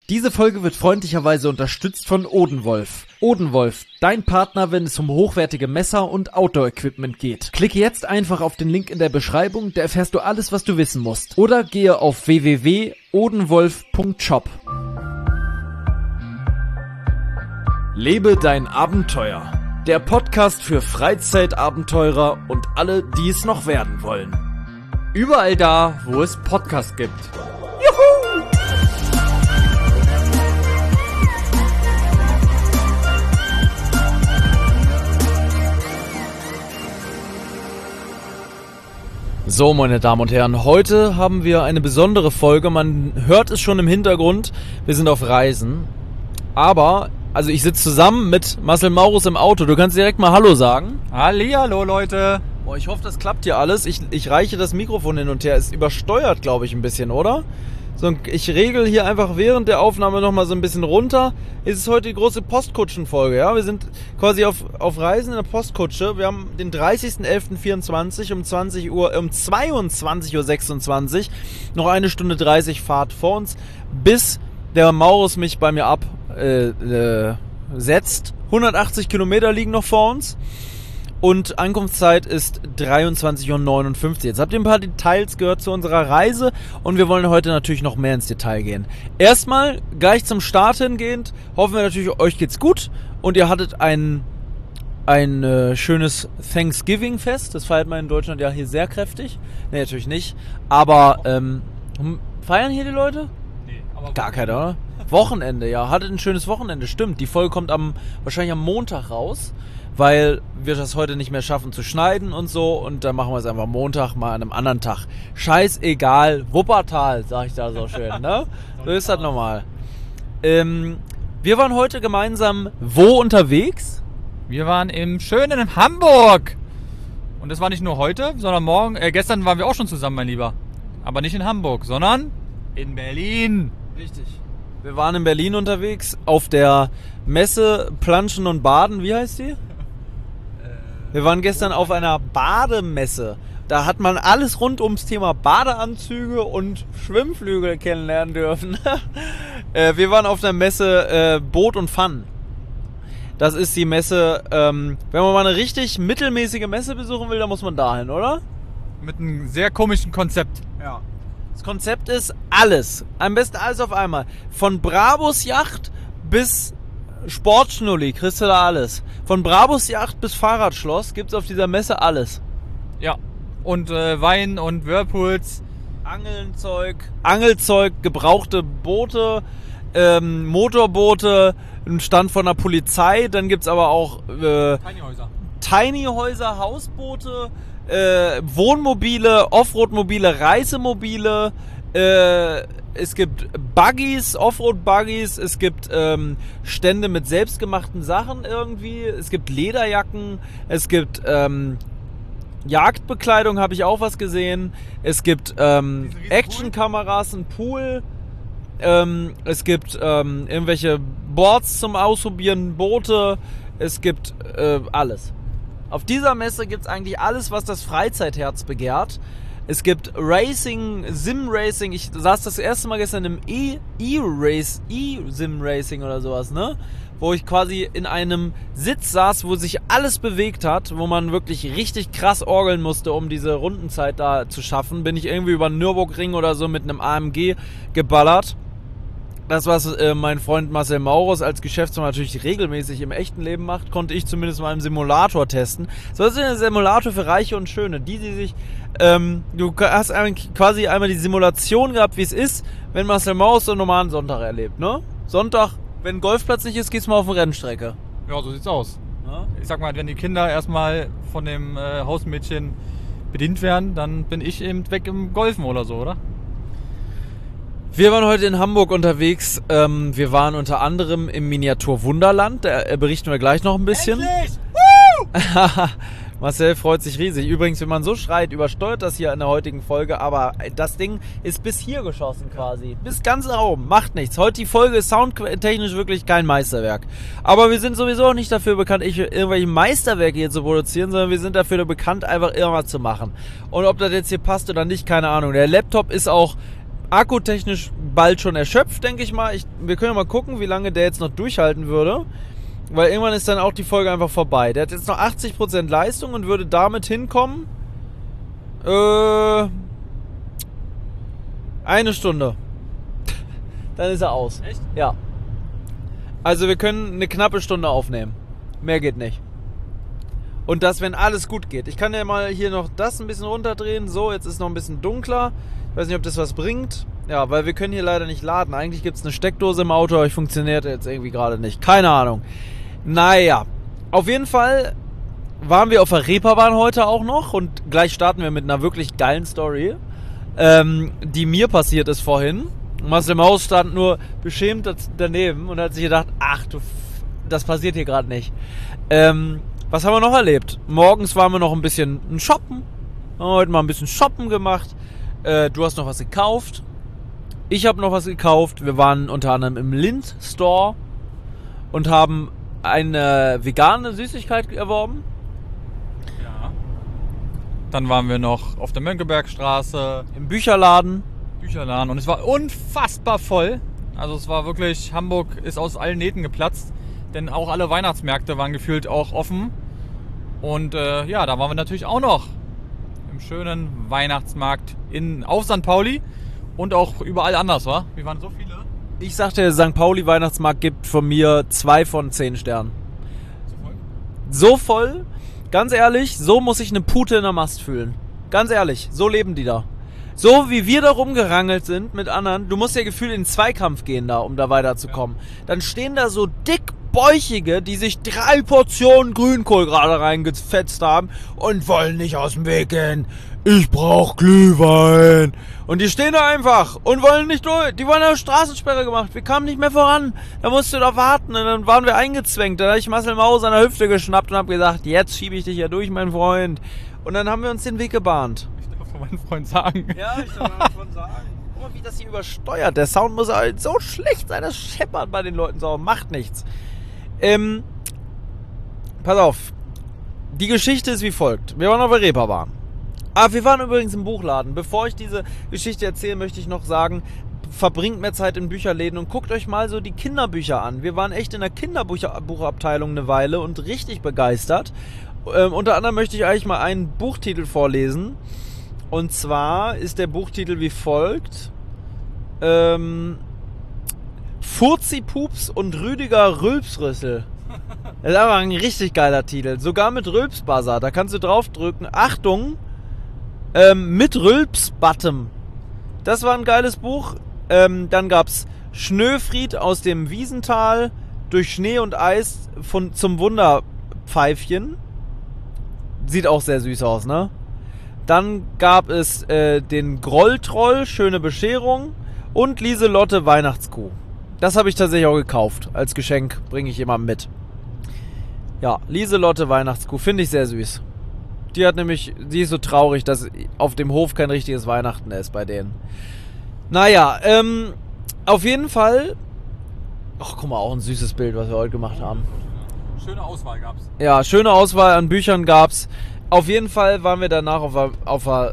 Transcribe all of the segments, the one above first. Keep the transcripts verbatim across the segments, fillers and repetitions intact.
Diese Folge wird freundlicherweise unterstützt von Odenwolf. Odenwolf, dein Partner, wenn es um hochwertige Messer und Outdoor-Equipment geht. Klicke jetzt einfach auf den Link in der Beschreibung, da erfährst du alles, was du wissen musst. Oder gehe auf w w w punkt odenwolf punkt shop. Lebe dein Abenteuer. Der Podcast für Freizeitabenteurer und alle, die es noch werden wollen. Überall da, wo es Podcasts gibt. Juhu! So, meine Damen und Herren, heute haben wir eine besondere Folge. Man hört es schon im Hintergrund. Wir sind auf Reisen. Aber, also ich sitze zusammen mit Marcel Maurus im Auto. Du kannst direkt mal Hallo sagen. Hallihallo, Leute. Boah, ich hoffe, das klappt hier alles. Ich, ich reiche das Mikrofon hin und her. Es übersteuert, glaube ich, ein bisschen, oder? So, ich regel hier einfach während der Aufnahme nochmal so ein bisschen runter. Es ist heute die große Postkutschenfolge, ja. Wir sind quasi auf, auf Reisen in der Postkutsche. Wir haben den dreißigsten elften vierundzwanzig um zwanzig Uhr, um zweiundzwanzig Uhr sechsundzwanzig. Noch eine Stunde dreißig Fahrt vor uns, bis der Maurus mich bei mir absetzt. Äh, äh, setzt. hundertachtzig Kilometer liegen noch vor uns. Und Ankunftszeit ist dreiundzwanzig Uhr neunundfünfzig. Jetzt habt ihr ein paar Details gehört zu unserer Reise und wir wollen heute natürlich noch mehr ins Detail gehen. Erstmal, gleich zum Start hingehend, hoffen wir natürlich, euch geht's gut und ihr hattet ein, ein äh, schönes Thanksgiving-Fest. Das feiert man in Deutschland ja hier sehr kräftig. Ne, natürlich nicht. Aber ähm, feiern hier die Leute? Nee, aber gar keiner, oder? Wochenende, ja. Hattet ein schönes Wochenende, stimmt. Die Folge kommt am wahrscheinlich am Montag raus, weil wir das heute nicht mehr schaffen zu schneiden und so. Und dann machen wir es einfach Montag mal an einem anderen Tag. Scheißegal, Wuppertal, sag ich da so schön, ne? So ist das normal. Ähm, wir waren heute gemeinsam wo unterwegs? Wir waren im schönen Hamburg. Und das war nicht nur heute, sondern morgen, äh, gestern waren wir auch schon zusammen, mein Lieber. Aber nicht in Hamburg, sondern in Berlin. Richtig. Wir waren in Berlin unterwegs, auf der Messe Planschen und Baden, wie heißt die? Wir waren gestern auf einer Bademesse. Da hat man alles rund ums Thema Badeanzüge und Schwimmflügel kennenlernen dürfen. Wir waren auf der Messe äh, Boot und Fun. Das ist die Messe, ähm, wenn man mal eine richtig mittelmäßige Messe besuchen will, dann muss man dahin, oder? Mit einem sehr komischen Konzept. Ja. Das Konzept ist alles. Am besten alles auf einmal. Von Brabus Yacht bis Sportschnulli kriegst du da alles. Von Brabus Yacht bis Fahrradschloss gibt's auf dieser Messe alles. Ja. Und äh, Wein und Whirlpools. Angelzeug. Angelzeug, gebrauchte Boote, ähm, Motorboote, ein Stand von der Polizei. Dann gibt's aber auch äh, Tiny Häuser. Tiny Häuser, Hausboote, äh, Wohnmobile, Offroad-Mobile, Reisemobile, äh, es gibt Buggies, Offroad-Buggies, es gibt ähm, Stände mit selbstgemachten Sachen irgendwie, es gibt Lederjacken, es gibt ähm, Jagdbekleidung, habe ich auch was gesehen, es gibt ähm, Actionkameras, ein Pool, ähm, es gibt ähm, irgendwelche Boards zum Ausprobieren, Boote, es gibt äh, alles. Auf dieser Messe gibt es eigentlich alles, was das Freizeitherz begehrt. Es gibt Racing, Sim-Racing. Ich saß das erste Mal gestern im E-Race, E-Sim-Racing oder sowas, ne? Wo ich quasi in einem Sitz saß, wo sich alles bewegt hat, wo man wirklich richtig krass orgeln musste, um diese Rundenzeit da zu schaffen. Bin ich irgendwie über den Nürburgring oder so mit einem A M G geballert. Das, was äh, mein Freund Marcel Maurus als Geschäftsmann natürlich regelmäßig im echten Leben macht, konnte ich zumindest mal im Simulator testen. So, das ist ein Simulator für Reiche und Schöne. Die, die sich, ähm, du hast quasi einmal die Simulation gehabt, wie es ist, wenn Marcel Maurus so einen normalen Sonntag erlebt, ne? Sonntag, wenn Golfplatz nicht ist, geht's mal auf eine Rennstrecke. Ja, so sieht's aus. Ja? Ich sag mal, wenn die Kinder erstmal von dem äh, Hausmädchen bedient werden, dann bin ich eben weg im Golfen oder so, oder? Wir waren heute in Hamburg unterwegs. Ähm, wir waren unter anderem im Miniatur Wunderland. Da äh, berichten wir gleich noch ein bisschen. Endlich! Woo! Marcel freut sich riesig. Übrigens, wenn man so schreit, übersteuert das hier in der heutigen Folge. Aber das Ding ist bis hier geschossen quasi. Bis ganz nach oben. Macht nichts. Heute die Folge ist soundtechnisch wirklich kein Meisterwerk. Aber wir sind sowieso auch nicht dafür bekannt, irgendwelche Meisterwerke hier zu produzieren, sondern wir sind dafür bekannt, einfach irgendwas zu machen. Und ob das jetzt hier passt oder nicht, keine Ahnung. Der Laptop ist auch akkutechnisch bald schon erschöpft, denke ich mal. Ich, wir können ja mal gucken, wie lange der jetzt noch durchhalten würde. Weil irgendwann ist dann auch die Folge einfach vorbei. Der hat jetzt noch achtzig Prozent Leistung und würde damit hinkommen. Äh, eine Stunde. Dann ist er aus. Echt? Ja. Also wir können eine knappe Stunde aufnehmen. Mehr geht nicht. Und das, wenn alles gut geht. Ich kann ja mal hier noch das ein bisschen runterdrehen. So, jetzt ist noch ein bisschen dunkler. Ich weiß nicht, ob das was bringt. Ja, weil wir können hier leider nicht laden. Eigentlich gibt es eine Steckdose im Auto, aber die funktioniert jetzt irgendwie gerade nicht. Keine Ahnung. Naja, auf jeden Fall waren wir auf der Reeperbahn heute auch noch. Und gleich starten wir mit einer wirklich geilen Story, ähm, die mir passiert ist vorhin. Marcel Maus stand nur beschämt daneben und hat sich gedacht, ach du, das passiert hier gerade nicht. Ähm, was haben wir noch erlebt? Morgens waren wir noch ein bisschen shoppen. Haben wir heute mal ein bisschen shoppen gemacht. Äh, du hast noch was gekauft. Ich habe noch was gekauft. Wir waren unter anderem im Lindt Store und haben eine vegane Süßigkeit erworben. Ja. Dann waren wir noch auf der Mönckebergstraße. Im Bücherladen. Bücherladen. Und es war unfassbar voll. Also es war wirklich, Hamburg ist aus allen Nähten geplatzt. Denn auch alle Weihnachtsmärkte waren gefühlt auch offen. Und äh, ja, da waren wir natürlich auch noch im schönen Weihnachtsmarkt in, auf Sankt Pauli und auch überall anders, wa? Wir waren so viele. Ich sagte, der Sankt Pauli Weihnachtsmarkt gibt von mir zwei von zehn Sternen. So voll? So voll, ganz ehrlich, so muss sich eine Pute in der Mast fühlen. Ganz ehrlich, so leben die da. So wie wir da rumgerangelt sind mit anderen, du musst ja gefühlt in den Zweikampf gehen da, um da weiterzukommen. Ja. Dann stehen da so dickbäuchige, die sich drei Portionen Grünkohl gerade reingefetzt haben und wollen nicht aus dem Weg gehen. Ich brauch Glühwein. Und die stehen da einfach und wollen nicht durch. Die wollen eine Straßensperre gemacht. Wir kamen nicht mehr voran. Da musst du da warten. Und dann waren wir eingezwängt. Dann habe ich Marcel Maus an der Hüfte geschnappt und habe gesagt, jetzt schiebe ich dich ja durch, mein Freund. Und dann haben wir uns den Weg gebahnt. Ich darf von meinem Freund sagen. Ja, ich darf davon sagen. Guck mal, wie das hier übersteuert. Der Sound muss halt so schlecht sein. Das scheppert bei den Leuten so. Macht nichts. Ähm, pass auf. Die Geschichte ist wie folgt. Wir waren auf der Reeperbahn. Ah, wir waren übrigens im Buchladen. Bevor ich diese Geschichte erzähle, möchte ich noch sagen, verbringt mehr Zeit in Bücherläden und guckt euch mal so die Kinderbücher an. Wir waren echt in der Kinderbuchabteilung eine Weile und richtig begeistert. Ähm, unter anderem möchte ich eigentlich mal einen Buchtitel vorlesen. Und zwar ist der Buchtitel wie folgt. Ähm, Furzi-Pups und Rüdiger Rülpsrüssel. Das ist aber ein richtig geiler Titel. Sogar mit Rülpsbuzzer. Da kannst du draufdrücken. Achtung! Ähm, mit Rülps-Button. Das war ein geiles Buch. Ähm, dann gab's Schnöfried aus dem Wiesental durch Schnee und Eis von, zum Wunderpfeifchen. Sieht auch sehr süß aus, ne? Dann gab es äh, den Grolltroll, schöne Bescherung und Lieselotte Weihnachtskuh. Das habe ich tatsächlich auch gekauft. Als Geschenk bringe ich jemandem mit. Ja, Lieselotte Weihnachtskuh finde ich sehr süß. Die hat nämlich, die ist so traurig, dass auf dem Hof kein richtiges Weihnachten ist bei denen. Naja, ähm, auf jeden Fall. Ach, guck mal, auch ein süßes Bild, was wir heute gemacht haben. Schöne Auswahl gab's. Ja, schöne Auswahl an Büchern gab's. Auf jeden Fall waren wir danach auf der, auf der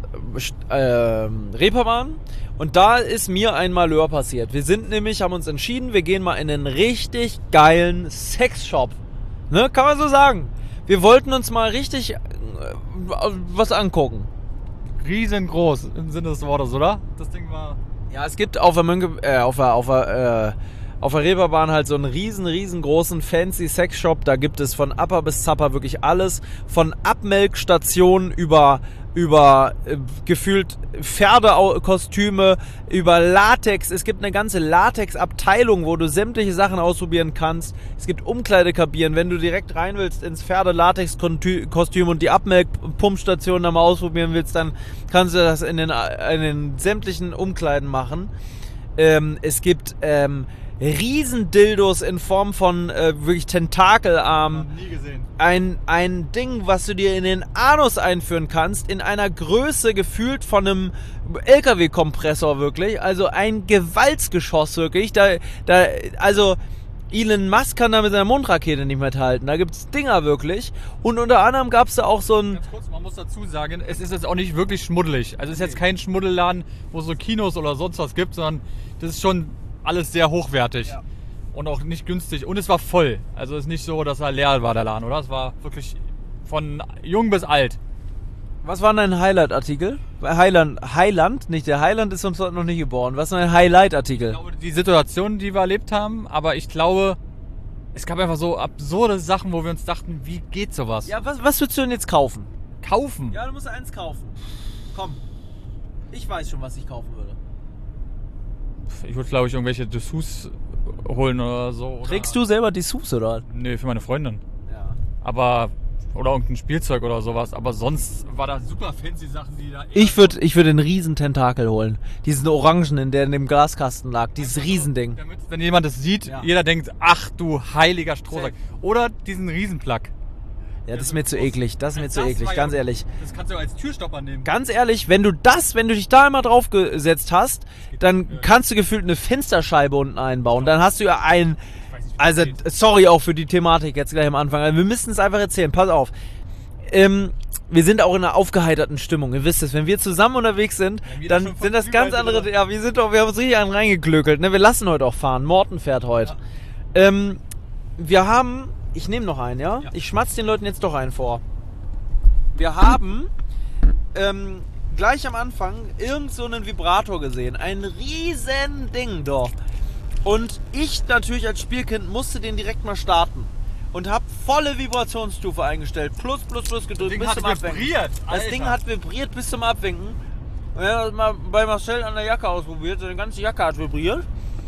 äh, Reeperbahn. Und da ist mir ein Malheur passiert. Wir sind nämlich, haben uns entschieden, wir gehen mal in einen richtig geilen Sexshop. Ne, kann man so sagen. Wir wollten uns mal richtig äh, was angucken. Riesengroß im Sinne des Wortes, oder? Das Ding war... Ja, es gibt auf der Mönke, äh, auf der, auf der, äh, auf der Reeperbahn halt so einen riesen, riesengroßen fancy Sexshop. Da gibt es von Upper bis Zapper wirklich alles. Von Abmelkstationen über, über äh, gefühlt Pferdekostüme, über Latex. Es gibt eine ganze Latex-Abteilung, wo du sämtliche Sachen ausprobieren kannst. Es gibt Umkleidekabinen. Wenn du direkt rein willst ins Pferde-Latex-Kostüm und die Abmelkpumpstation da mal ausprobieren willst, dann kannst du das in den, in den sämtlichen Umkleiden machen. Ähm, es gibt ähm, Riesendildos in Form von äh, wirklich Tentakelarmen. Nie gesehen. Ein, ein Ding, was du dir in den Anus einführen kannst, in einer Größe gefühlt von einem L K W-Kompressor wirklich. Also ein Gewaltsgeschoss wirklich. Da, da, also Elon Musk kann da mit seiner Mondrakete nicht mithalten. Da gibt's Dinger wirklich. Und unter anderem gab's da auch so ein... Ganz kurz, man muss dazu sagen, es ist jetzt auch nicht wirklich schmuddelig. Also es ist jetzt kein Schmuddelladen, wo es so Kinos oder sonst was gibt, sondern das ist schon alles sehr hochwertig. Ja. Und auch nicht günstig. Und es war voll. Also es ist nicht so, dass er leer war, der Laden, oder? Es war wirklich von jung bis alt. Was war dein Highlight-Artikel? Highland, Highland, nicht der Highland ist uns noch nicht geboren. Was war dein Highlight-Artikel? Ich glaube, die Situation, die wir erlebt haben, aber ich glaube, es gab einfach so absurde Sachen, wo wir uns dachten, wie geht sowas? Ja, was, was würdest du denn jetzt kaufen? Kaufen? Ja, du musst eins kaufen. Komm. Ich weiß schon, was ich kaufen würde. Ich würde, glaube ich, irgendwelche Dessous holen oder so. Oder Trägst du selber Dessous, oder? Nee, für meine Freundin. Ja. Aber... Oder irgendein Spielzeug oder sowas. Aber sonst war da super fancy Sachen, die da... Ich würde ich würd einen riesen Tentakel holen. Diesen Orangen, der in dem Glaskasten lag. Dieses Riesending. Damit, wenn jemand das sieht, Ja. jeder denkt, ach du heiliger Strohsack. Oder diesen Riesenplug. Ja, das ist mir zu eklig. Das ist mir zu eklig, ganz ehrlich. Das kannst du als Türstopper nehmen. Ganz ehrlich, wenn du das, wenn du dich da einmal draufgesetzt hast, dann kannst du gefühlt eine Fensterscheibe unten einbauen. Dann hast du ja ein... Also, sorry auch für die Thematik jetzt gleich am Anfang. Also wir müssen es einfach erzählen. Pass auf. Ähm, wir sind auch in einer aufgeheiterten Stimmung. Ihr wisst es, wenn wir zusammen unterwegs sind, wir dann schon sind das von ganz überall andere... drin. Ja, wir sind doch, wir haben uns richtig einen reingeklökelt. Ne? Wir lassen heute auch fahren. Morten fährt heute. Ja. Ähm, wir haben... Ich nehme noch einen, ja? Ja. Ich schmatz den Leuten jetzt doch einen vor. Wir haben... Ähm, gleich am Anfang irgend so einen Vibrator gesehen. Ein riesen Ding doch. Und ich natürlich als Spielkind musste den direkt mal starten. Und habe volle Vibrationsstufe eingestellt. Plus, plus, plus gedrückt Ding bis hat zum Abwinken. vibriert, Das Alter. Ding hat vibriert bis zum Abwinken. Und er hat mal bei Marcel an der Jacke ausprobiert. Seine ganze Jacke hat vibriert.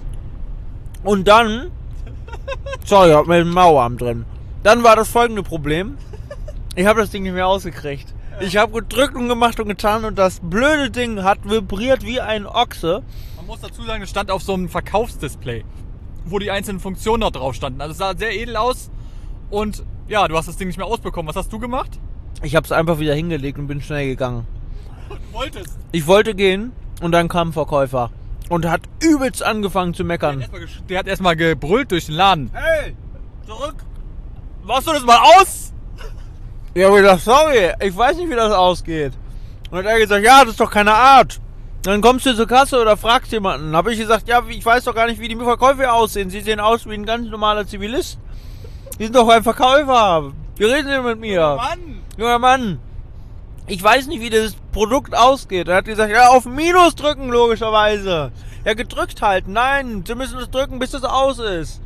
Und dann... Sorry, ich hab mir den Mauerarm drin. Dann war das folgende Problem. Ich habe das Ding nicht mehr ausgekriegt. Ich habe gedrückt und gemacht und getan und das blöde Ding hat vibriert wie ein Ochse. Man muss dazu sagen, es stand auf so einem Verkaufsdisplay, wo die einzelnen Funktionen noch drauf standen. Also es sah sehr edel aus und ja, du hast das Ding nicht mehr ausbekommen. Was hast du gemacht? Ich habe es einfach wieder hingelegt und bin schnell gegangen. Du wolltest. Ich wollte gehen und dann kam ein Verkäufer und hat übelst angefangen zu meckern. Der hat erstmal gebrüllt durch den Laden. Hey, zurück! Machst du das mal aus? Ich habe gesagt, sorry, ich weiß nicht, wie das ausgeht. Und dann hat er gesagt, ja, das ist doch keine Art. Dann kommst du zur Kasse oder fragst jemanden. Habe ich gesagt, ja, ich weiß doch gar nicht, wie die Verkäufer aussehen. Sie sehen aus wie ein ganz normaler Zivilist. Die sind doch ein Verkäufer. Wie reden Sie mit mir? Mann! Junger Mann, ich weiß nicht, wie das Produkt ausgeht. Er hat gesagt, ja, auf Minus drücken, logischerweise. Ja, gedrückt halten. Nein, Sie müssen es drücken, bis es aus ist.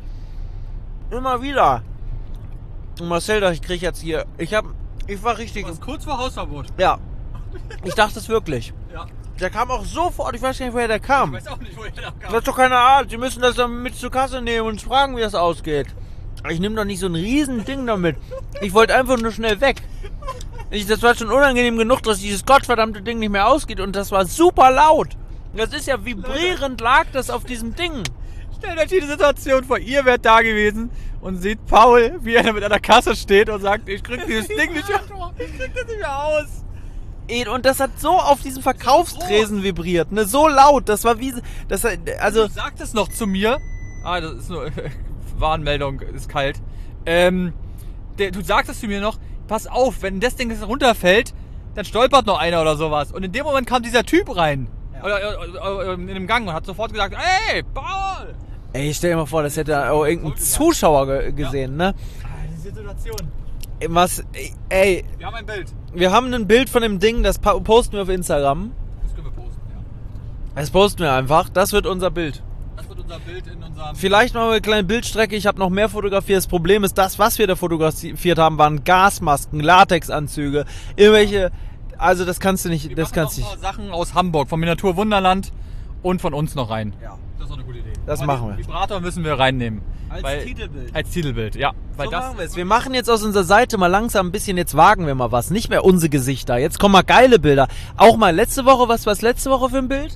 Immer wieder. Und Marcel dachte, ich krieg jetzt hier... Ich hab... Ich war richtig... Du warst kurz vor Hausverbot. Ja. Ich dachte es wirklich. Ja. Der kam auch sofort, ich weiß gar nicht, woher der kam. Ich weiß auch nicht, woher der Das kam. ist doch keine Art. Sie müssen das dann mit zur Kasse nehmen und fragen, wie das ausgeht. Ich nehme doch nicht so ein riesen Ding damit. Ich wollte einfach nur schnell weg. Ich, das war schon unangenehm genug, dass dieses gottverdammte Ding nicht mehr ausgeht. Und das war super laut. Das ist ja vibrierend, lag das auf diesem Ding. Stellt euch die Situation vor, ihr wärt da gewesen und seht Paul, wie er mit einer Kasse steht und sagt, ich krieg dieses Ding nicht mehr, ich krieg das nicht mehr aus. Und das hat so auf diesem Verkaufstresen vibriert, ne, so laut, das war wie, das, also... Du sagtest noch zu mir, ah, das ist nur, Warnmeldung, ist kalt, ähm, der, du sagtest zu mir noch, pass auf, wenn das Ding jetzt runterfällt, dann stolpert noch einer oder sowas. Und in dem Moment kam dieser Typ rein, ja. oder, oder, oder in dem Gang und hat sofort gesagt, hey, Paul! Ey, stell dir mal vor, das hätte auch irgendein Zuschauer ge gesehen, ja. ne? Ah, die Situation. Was, ey, Wir haben ein Bild. wir haben ein Bild von dem Ding, das posten wir auf Instagram. Das können wir posten, ja. Das posten wir einfach, das wird unser Bild. Das wird unser Bild in unserem... Vielleicht machen wir eine kleine Bildstrecke, ich habe noch mehr fotografiert. Das Problem ist, das, was wir da fotografiert haben, waren Gasmasken, Latexanzüge, irgendwelche, also das kannst du nicht, wir das machen kannst du noch nicht. ein paar Sachen aus Hamburg, vom Miniatur Wunderland und von uns noch rein. Ja. Das ist doch eine gute Idee. Das Aber machen den wir. Vibrator müssen wir reinnehmen. Als weil, Titelbild. Als Titelbild, ja. Weil So das machen wir es. Wir machen jetzt aus unserer Seite mal langsam ein bisschen, jetzt wagen wir mal was. Nicht mehr unsere Gesichter. Jetzt kommen mal geile Bilder. Auch mal letzte Woche, was war letzte Woche für ein Bild?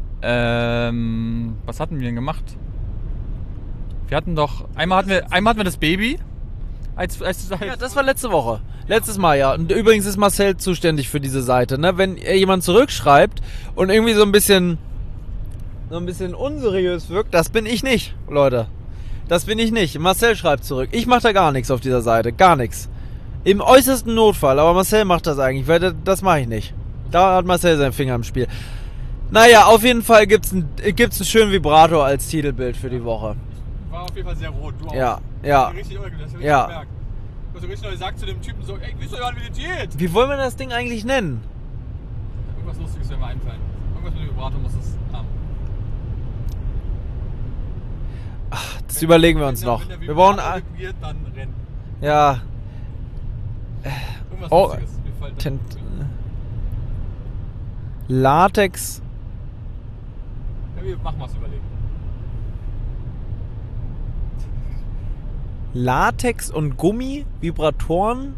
Ähm, was hatten wir denn gemacht? Wir hatten doch, einmal hatten wir, einmal hatten wir das Baby. Als, als, als Ja, das war letzte Woche. Letztes Mal, ja. Und übrigens ist Marcel zuständig für diese Seite, ne? Wenn jemand zurückschreibt und irgendwie so ein bisschen, so ein bisschen unseriös wirkt, das bin ich nicht, Leute. Das bin ich nicht. Marcel schreibt zurück. Ich mache da gar nichts auf dieser Seite. Gar nichts. Im äußersten Notfall. Aber Marcel macht das eigentlich, weil das mache ich nicht. Da hat Marcel seinen Finger im Spiel. Naja, auf jeden Fall gibt's einen, gibt's einen schönen Vibrator als Titelbild für die Woche. Ich war auf jeden Fall sehr rot. Du auch. Ja, ja. Richtig unangenehm, das hab ich Ja. gemerkt. Du hast so richtig neu gesagt zu dem Typen so, ey, wisst ihr gar nicht, wie das geht? Wie wollen wir das Ding eigentlich nennen? Irgendwas Lustiges wird mir einfallen. Irgendwas mit dem Vibrator muss es haben. Ach, das überlegen wir uns Wenn der- noch. wenn der Wir brauchen... Vibrator vibriert, dann rennen. Ja. Irgendwas Oh, Lustiges. Mir fällt das Tent, nicht. Latex... Ja, wir machen was überlegen. Latex und Gummi, Vibratoren.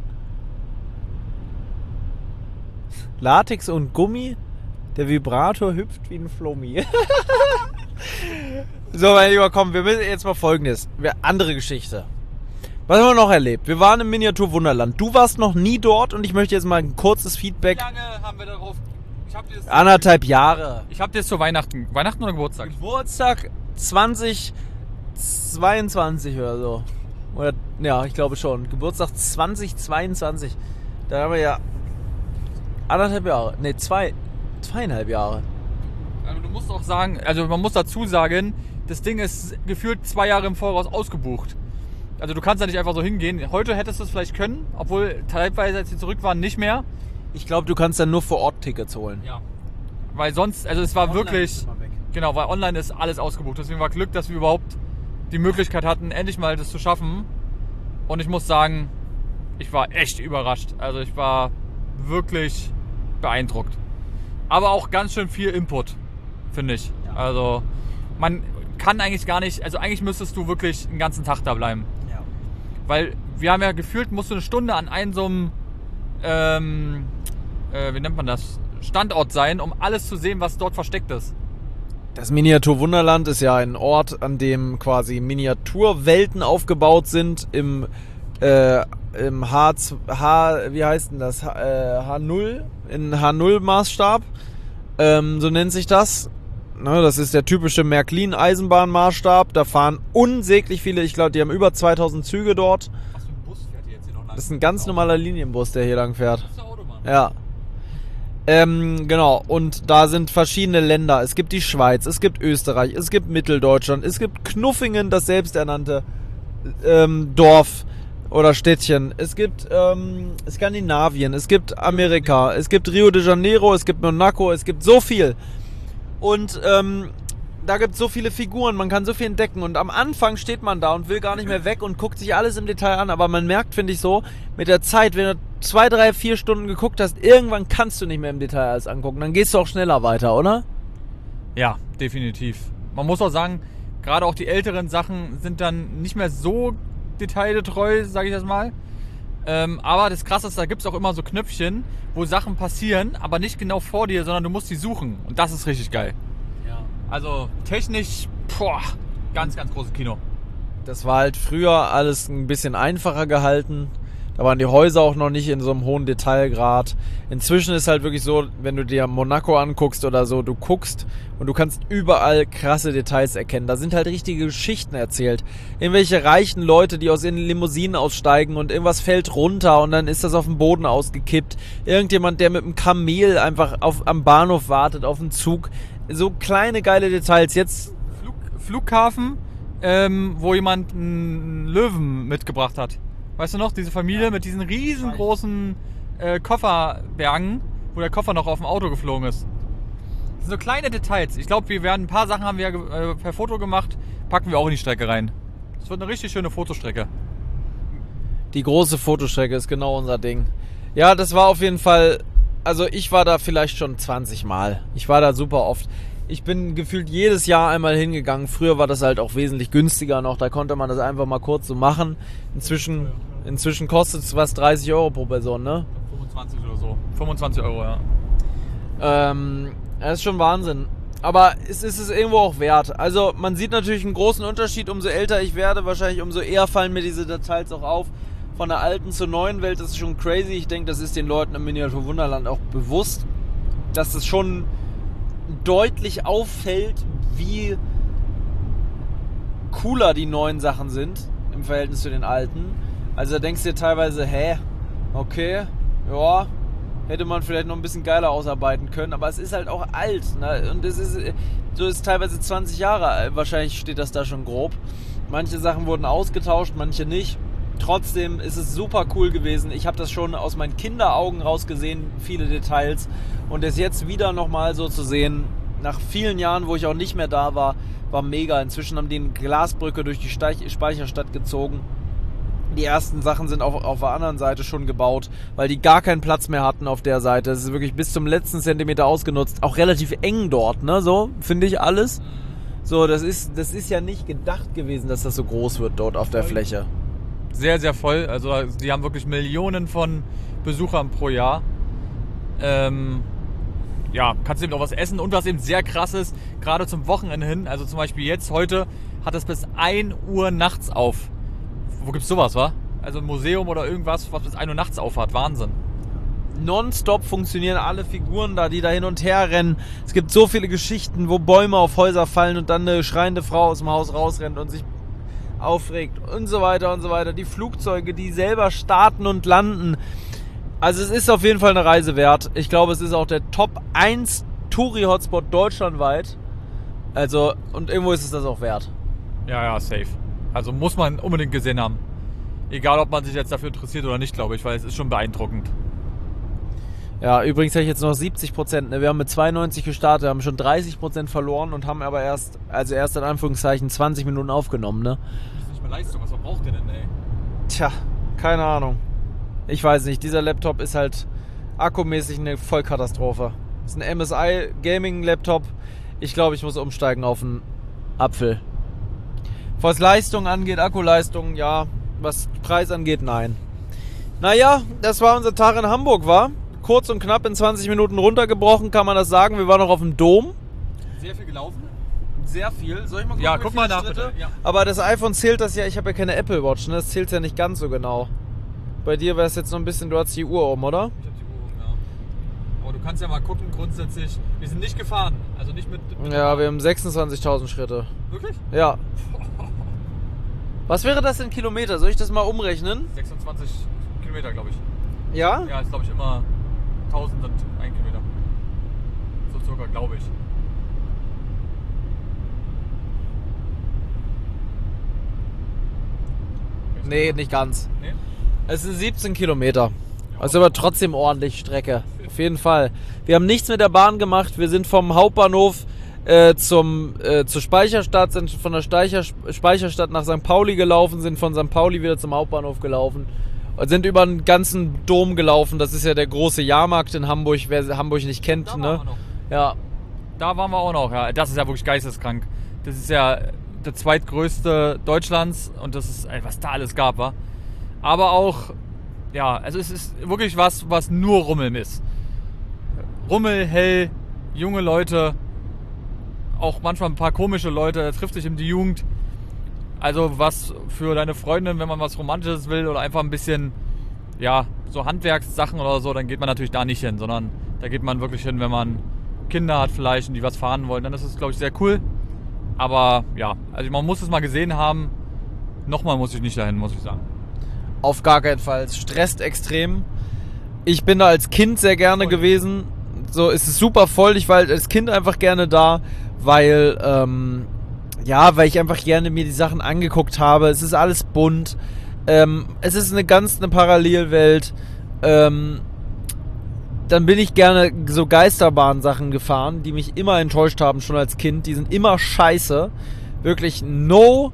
Latex und Gummi. Der Vibrator hüpft wie ein Flummi. So, mein Lieber, komm, wir müssen jetzt mal Folgendes. Wir, andere Geschichte. Was haben wir noch erlebt? Wir waren im Miniatur-Wunderland. Du warst noch nie dort und ich möchte jetzt mal ein kurzes Wie Feedback. lange haben wir darauf... Ich hab dir das Anderthalb Jahre. Ich hab dir das zu Weihnachten... Weihnachten oder Geburtstag? Geburtstag zwanzig zweiundzwanzig oder so. Oder, ja, ich glaube schon. Geburtstag zwanzig zweiundzwanzig. Da haben wir ja anderthalb Jahre. Ne, zwei, zweieinhalb Jahre. Also du musst auch sagen... Also man muss dazu sagen, das Ding ist gefühlt zwei Jahre im Voraus ausgebucht. Also du kannst da nicht einfach so hingehen. Heute hättest du es vielleicht können, obwohl teilweise, als sie zurück waren, nicht mehr. Ich glaube, du kannst dann nur vor Ort Tickets holen. Ja. Weil sonst, also es war Online wirklich... ist immer weg. Genau, weil online ist alles ausgebucht. Deswegen war Glück, dass wir überhaupt die Möglichkeit hatten, endlich mal das zu schaffen. Und ich muss sagen, ich war echt überrascht. Also ich war wirklich beeindruckt. Aber auch ganz schön viel Input, finde ich. Ja. Also man kann eigentlich gar nicht, also eigentlich müsstest du wirklich einen ganzen Tag da bleiben. Ja. Weil wir haben ja gefühlt, musst du eine Stunde an einem so einem, ähm, äh, wie nennt man das, Standort sein, um alles zu sehen, was dort versteckt ist. Das Miniatur-Wunderland ist ja ein Ort, an dem quasi Miniaturwelten aufgebaut sind im, äh, im H, H, wie heißt denn das? H, äh, H null, in H null Maßstab. Ähm, so nennt sich das. Ne, das ist der typische Märklin-Eisenbahnmaßstab. Da fahren unsäglich viele, ich glaube, die haben über zweitausend Züge dort. Was für ein Bus fährt hier jetzt hier noch lang? Das ist ein ganz normaler Linienbus, der hier lang fährt. Das ist der Autobahn. Ja. Ähm, genau, und da sind verschiedene Länder. Es gibt die Schweiz, es gibt Österreich, es gibt Mitteldeutschland, es gibt Knuffingen, das selbsternannte ähm, Dorf oder Städtchen. Es gibt ähm, Skandinavien, es gibt Amerika, es gibt Rio de Janeiro, es gibt Monaco, es gibt so viel. Und ähm, da gibt es so viele Figuren, man kann so viel entdecken. Und am Anfang steht man da und will gar nicht mehr weg und guckt sich alles im Detail an. Aber man merkt, finde ich so, mit der Zeit, wenn du zwei, drei, vier Stunden geguckt hast, irgendwann kannst du nicht mehr im Detail alles angucken. Dann gehst du auch schneller weiter, oder? Ja, definitiv. Man muss auch sagen, gerade auch die älteren Sachen sind dann nicht mehr so detailgetreu, sage ich das mal. Ähm, aber das Krasse ist, da gibt es auch immer so Knöpfchen, wo Sachen passieren, aber nicht genau vor dir, sondern du musst die suchen. Und das ist richtig geil. Ja. Also technisch, boah, ganz, ganz großes Kino. Das war halt früher alles ein bisschen einfacher gehalten. Da waren die Häuser auch noch nicht in so einem hohen Detailgrad. Inzwischen ist halt wirklich so, wenn du dir Monaco anguckst oder so, du guckst und du kannst überall krasse Details erkennen. Da sind halt richtige Geschichten erzählt. Irgendwelche reichen Leute, die aus ihren Limousinen aussteigen und irgendwas fällt runter und dann ist das auf dem Boden ausgekippt. Irgendjemand, der mit einem Kamel einfach auf, am Bahnhof wartet, auf den Zug. So kleine geile Details. Jetzt Flug, Flughafen, ähm, wo jemand einen Löwen mitgebracht hat. Weißt du noch, diese Familie mit diesen riesengroßen äh, Kofferbergen, wo der Koffer noch auf dem Auto geflogen ist. Das sind so kleine Details. Ich glaube, wir werden ein paar Sachen haben wir äh, per Foto gemacht, packen wir auch in die Strecke rein. Das wird eine richtig schöne Fotostrecke. die große Fotostrecke ist genau unser Ding. Ja, das war auf jeden Fall, also ich war da vielleicht schon zwanzig Mal. Ich war da super oft. Ich bin gefühlt jedes Jahr einmal hingegangen. Früher war das halt auch wesentlich günstiger noch. Da konnte man das einfach mal kurz so machen. Inzwischen, inzwischen kostet es was dreißig Euro pro Person, ne? fünfundzwanzig oder so. fünfundzwanzig Euro, ja. Ähm, das ist schon Wahnsinn. Aber es ist es irgendwo auch wert. Also man sieht natürlich einen großen Unterschied. Umso älter ich werde, wahrscheinlich umso eher fallen mir diese Details auch auf. Von der alten zur neuen Welt, das ist schon crazy. Ich denke, das ist den Leuten im Miniatur-Wunderland auch bewusst, dass es schon deutlich auffällt, wie cooler die neuen Sachen sind im Verhältnis zu den alten. Also da denkst du dir teilweise, hä, okay, ja, hätte man vielleicht noch ein bisschen geiler ausarbeiten können, aber es ist halt auch alt, ne? Und es ist, so ist teilweise zwanzig Jahre alt, wahrscheinlich steht das da schon grob. Manche Sachen wurden ausgetauscht, manche nicht. Trotzdem ist es super cool gewesen. Ich habe das schon aus meinen Kinderaugen rausgesehen, viele Details. Und es jetzt wieder nochmal so zu sehen, nach vielen Jahren, wo ich auch nicht mehr da war, war mega. Inzwischen haben die eine Glasbrücke durch die Speicherstadt gezogen. Die ersten Sachen sind auf, auf der anderen Seite schon gebaut, weil die gar keinen Platz mehr hatten auf der Seite. Es ist wirklich bis zum letzten Zentimeter ausgenutzt. Auch relativ eng dort, ne? So, finde ich alles. So, das ist, das ist ja nicht gedacht gewesen, dass das so groß wird dort auf der Fläche. Sehr, sehr voll. Also die haben wirklich Millionen von Besuchern pro Jahr. Ähm, ja, kannst eben auch was essen. Und was eben sehr krass ist, gerade zum Wochenende hin, also zum Beispiel jetzt, heute, hat es bis ein Uhr nachts auf. Wo gibt's sowas, wa? Also ein Museum oder irgendwas, was bis ein Uhr nachts auf hat. Wahnsinn. Nonstop funktionieren alle Figuren da, die da hin und her rennen. Es gibt so viele Geschichten, wo Bäume auf Häuser fallen und dann eine schreiende Frau aus dem Haus rausrennt und sich aufregt und so weiter und so weiter. Die Flugzeuge, die selber starten und landen. Also es ist auf jeden Fall eine Reise wert. Ich glaube, es ist auch der Top eins Touri-Hotspot deutschlandweit. Also, und irgendwo ist es das auch wert. Ja, ja, safe. Also muss man unbedingt gesehen haben. Egal, ob man sich jetzt dafür interessiert oder nicht, glaube ich, weil es ist schon beeindruckend. Ja, übrigens habe ich jetzt noch siebzig Prozent. Ne? Wir haben mit zweiundneunzig gestartet, haben schon dreißig Prozent verloren und haben aber erst, also erst in Anführungszeichen zwanzig Minuten aufgenommen. Ne? Das ist nicht mehr Leistung, was braucht der denn, ey? Tja, keine Ahnung. Ich weiß nicht, dieser Laptop ist halt akkumäßig eine Vollkatastrophe. Das ist ein M S I Gaming Laptop. Ich glaube, ich muss umsteigen auf einen Apfel. Was Leistung angeht, Akkuleistung, ja. Was Preis angeht, nein. Naja, das war unser Tag in Hamburg, war? Kurz und knapp in zwanzig Minuten runtergebrochen, kann man das sagen. Wir waren noch auf dem Dom. Sehr viel gelaufen? Sehr viel. Soll ich mal gucken? Ja, guck mal nach, bitte. Ja. Aber das iPhone zählt das ja, ich habe ja keine Apple Watch, ne? Das zählt ja nicht ganz so genau. Bei dir wäre es jetzt noch ein bisschen, du hast die Uhr um, oder? Ich habe die Uhr um, ja. Aber du kannst ja mal gucken, grundsätzlich. Wir sind nicht gefahren, also nicht mit... mit ja, wir haben sechsundzwanzigtausend Schritte. Wirklich? Ja. Was wäre das in Kilometer? Soll ich das mal umrechnen? sechsundzwanzig Kilometer, glaube ich. Ja? Ja, ist glaube ich immer tausend sind ein Kilometer. So circa, glaube ich. Nee, nicht ganz. Nee? Es sind siebzehn Kilometer. Also aber trotzdem ordentlich Strecke. Auf jeden Fall. Wir haben nichts mit der Bahn gemacht. Wir sind vom Hauptbahnhof äh, zum, äh, zur Speicherstadt, sind von der Speicher, Speicherstadt nach Sankt Pauli gelaufen, sind von Sankt Pauli wieder zum Hauptbahnhof gelaufen und sind über den ganzen Dom gelaufen. Das ist ja der große Jahrmarkt in Hamburg, wer Hamburg nicht kennt. Da ne? waren wir noch. Ja. Da waren wir auch noch, ja. Das ist ja wirklich geisteskrank. Das ist ja der zweitgrößte Deutschlands und das ist, ey, was da alles gab, war. Aber auch, ja, also es ist wirklich was, was nur Rummeln ist. Rummel, hell, junge Leute, auch manchmal ein paar komische Leute, da trifft sich eben die Jugend. Also was für deine Freundin, wenn man was Romantisches will oder einfach ein bisschen, ja, so Handwerkssachen oder so, dann geht man natürlich da nicht hin, sondern da geht man wirklich hin, wenn man Kinder hat vielleicht und die was fahren wollen, dann ist das, glaube ich, sehr cool. Aber ja, also man muss es mal gesehen haben. Nochmal muss ich nicht dahin, muss ich sagen. Auf gar keinen Fall. Es stresst extrem. Ich bin da als Kind sehr gerne voll gewesen. So, es ist super voll. Ich war halt als Kind einfach gerne da, weil, ähm, ja, weil ich einfach gerne mir die Sachen angeguckt habe. Es ist alles bunt. Ähm, es ist eine ganz eine Parallelwelt. Ähm, dann bin ich gerne so Geisterbahn-Sachen gefahren, die mich immer enttäuscht haben, schon als Kind. Die sind immer scheiße. Wirklich no...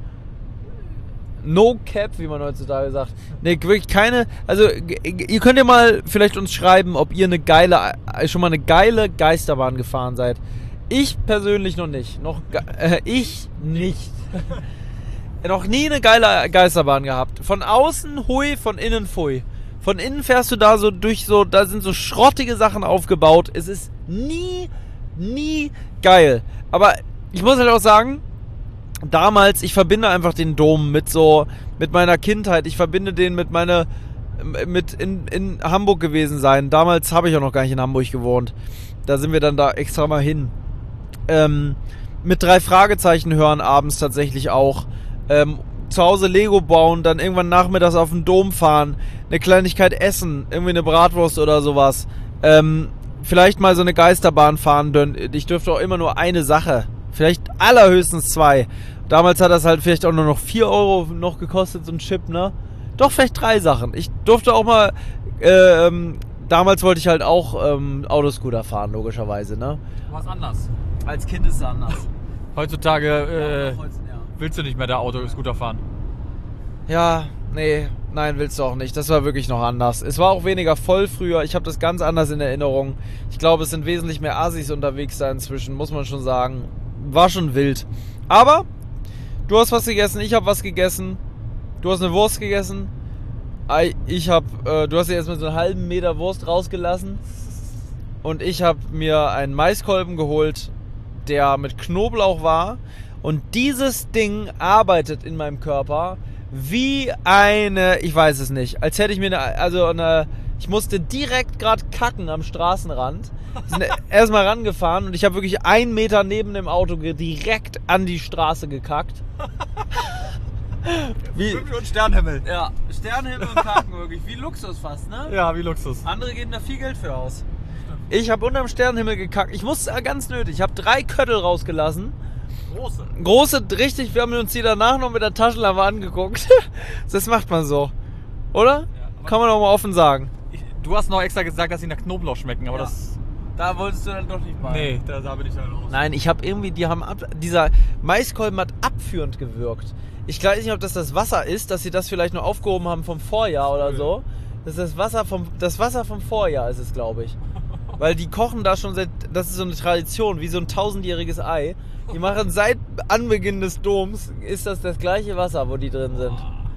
No cap, wie man heutzutage sagt. Ne, wirklich keine. Also, ihr könnt ja mal vielleicht uns schreiben, ob ihr eine geile, schon mal eine geile Geisterbahn gefahren seid. Ich persönlich noch nicht. Noch, äh, ich nicht. Noch nie eine geile Geisterbahn gehabt. Von außen hui, von innen pfui. Von innen fährst du da so durch so, da sind so schrottige Sachen aufgebaut. Es ist nie, nie geil. Aber ich muss halt auch sagen, damals, ich verbinde einfach den Dom mit so, mit meiner Kindheit. Ich verbinde den mit meiner, mit in, in Hamburg gewesen sein. Damals habe ich auch noch gar nicht in Hamburg gewohnt. Da sind wir dann da extra mal hin. Ähm, mit drei Fragezeichen hören abends tatsächlich auch. ähm, zu Hause Lego bauen, dann irgendwann nachmittags auf den Dom fahren, eine Kleinigkeit essen, irgendwie eine Bratwurst oder sowas. Ähm, vielleicht mal so eine Geisterbahn fahren, denn ich dürfte auch immer nur eine Sache. Vielleicht allerhöchstens zwei. Damals hat das halt vielleicht auch nur noch vier Euro noch gekostet, so ein Chip, ne? Doch, vielleicht drei Sachen. Ich durfte auch mal, äh, ähm, damals wollte ich halt auch ähm, Autoscooter fahren, logischerweise, ne? Was anders. Als Kind ist es anders. Heutzutage äh, Ja, heute, ja. willst du nicht mehr der Autoscooter fahren. Ja, nee, nein, willst du auch nicht. Das war wirklich noch anders. Es war auch weniger voll früher. Ich habe das ganz anders in Erinnerung. Ich glaube, es sind wesentlich mehr Assis unterwegs da inzwischen, muss man schon sagen. War schon wild. Aber du hast was gegessen, ich habe was gegessen. Du hast eine Wurst gegessen. Ich habe, äh, du hast dir jetzt mit so einem halben Meter Wurst rausgelassen. Und ich habe mir einen Maiskolben geholt, der mit Knoblauch war. Und dieses Ding arbeitet in meinem Körper wie eine, ich weiß es nicht, als hätte ich mir eine, also eine, ich musste direkt gerade kacken am Straßenrand. Wir sind erstmal rangefahren und ich habe wirklich einen Meter neben dem Auto direkt an die Straße gekackt. Wie, Fünf Minuten Sternenhimmel. ja, Sternenhimmel und Kacken wirklich, wie Luxus fast, ne? Ja, wie Luxus. Andere geben da viel Geld für aus. Ich habe unterm Sternenhimmel gekackt. Ich musste ganz nötig. Ich habe drei Köttel rausgelassen. Große. Große, richtig, wir haben uns die danach noch mit der Taschenlampe angeguckt. Das macht man so. Oder? Ja, kann man auch mal offen sagen. Ich, du hast noch extra gesagt, dass sie nach Knoblauch schmecken, aber Ja. das... Da wolltest du dann doch nicht mal. Nee, da, da bin ich halt raus. Nein, ich habe irgendwie, die haben ab, dieser Maiskolben hat abführend gewirkt. Ich weiß nicht, ob das das Wasser ist, dass sie das vielleicht noch aufgehoben haben vom Vorjahr oder so. Das ist das Wasser vom, das Wasser vom Vorjahr ist es, glaube ich. Weil die kochen da schon seit, das ist so eine Tradition, wie so ein tausendjähriges Ei. Die machen seit Anbeginn des Doms, ist das das gleiche Wasser, wo die drin sind.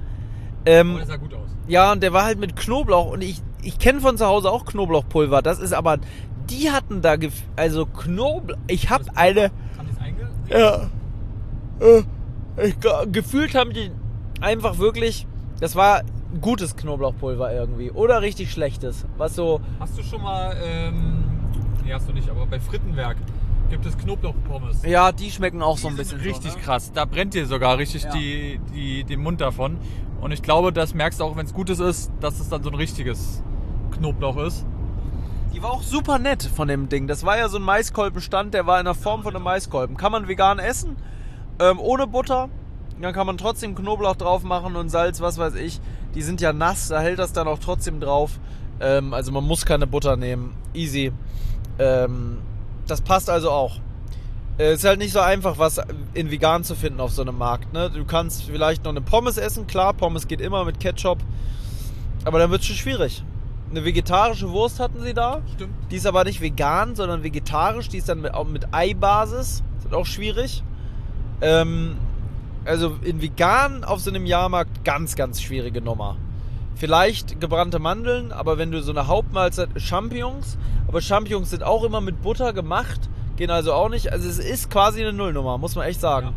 Ähm, Aber das sah gut aus. ja, und der war halt mit Knoblauch und ich, ich kenne von zu Hause auch Knoblauchpulver. Das ist aber, die hatten da, gef- also Knoblauch, ich hab eine, Haben die es einge... ja, äh, ich, gefühlt haben die einfach wirklich, das war gutes Knoblauchpulver irgendwie oder richtig schlechtes, was so, Hast du schon mal, ähm... Nee, hast du nicht, aber bei Frittenwerk gibt es Knoblauchpommes. ja, die schmecken auch so ein Die sind bisschen richtig so, ne? krass. Da brennt dir sogar richtig Ja. die, die, den Mund davon. Und ich glaube, das merkst du auch, wenn es Gutes ist, dass es dann so ein richtiges Knoblauch ist. Die war auch super nett von dem Ding. Das war ja so ein Maiskolbenstand, der war in der Form von einem Maiskolben. Kann man vegan essen, ähm, ohne Butter. Dann kann man trotzdem Knoblauch drauf machen und Salz, was weiß ich. Die sind ja nass, da hält das dann auch trotzdem drauf. Ähm, also man muss keine Butter nehmen. Easy. Ähm, das passt also auch. Äh, ist halt nicht so einfach, was in vegan zu finden auf so einem Markt. Ne? Du kannst vielleicht noch eine Pommes essen. Klar, Pommes geht immer mit Ketchup. Aber dann wird es schon schwierig. Eine vegetarische Wurst hatten sie da. Stimmt. Die ist aber nicht vegan, sondern vegetarisch. Die ist dann mit, auch mit Eibasis. Das ist auch schwierig. Ähm, also in vegan auf so einem Jahrmarkt ganz, ganz schwierige Nummer. Vielleicht gebrannte Mandeln, aber wenn du so eine Hauptmahlzeit, Champignons, aber Champignons sind auch immer mit Butter gemacht, gehen also auch nicht. Also es ist quasi eine Nullnummer, muss man echt sagen.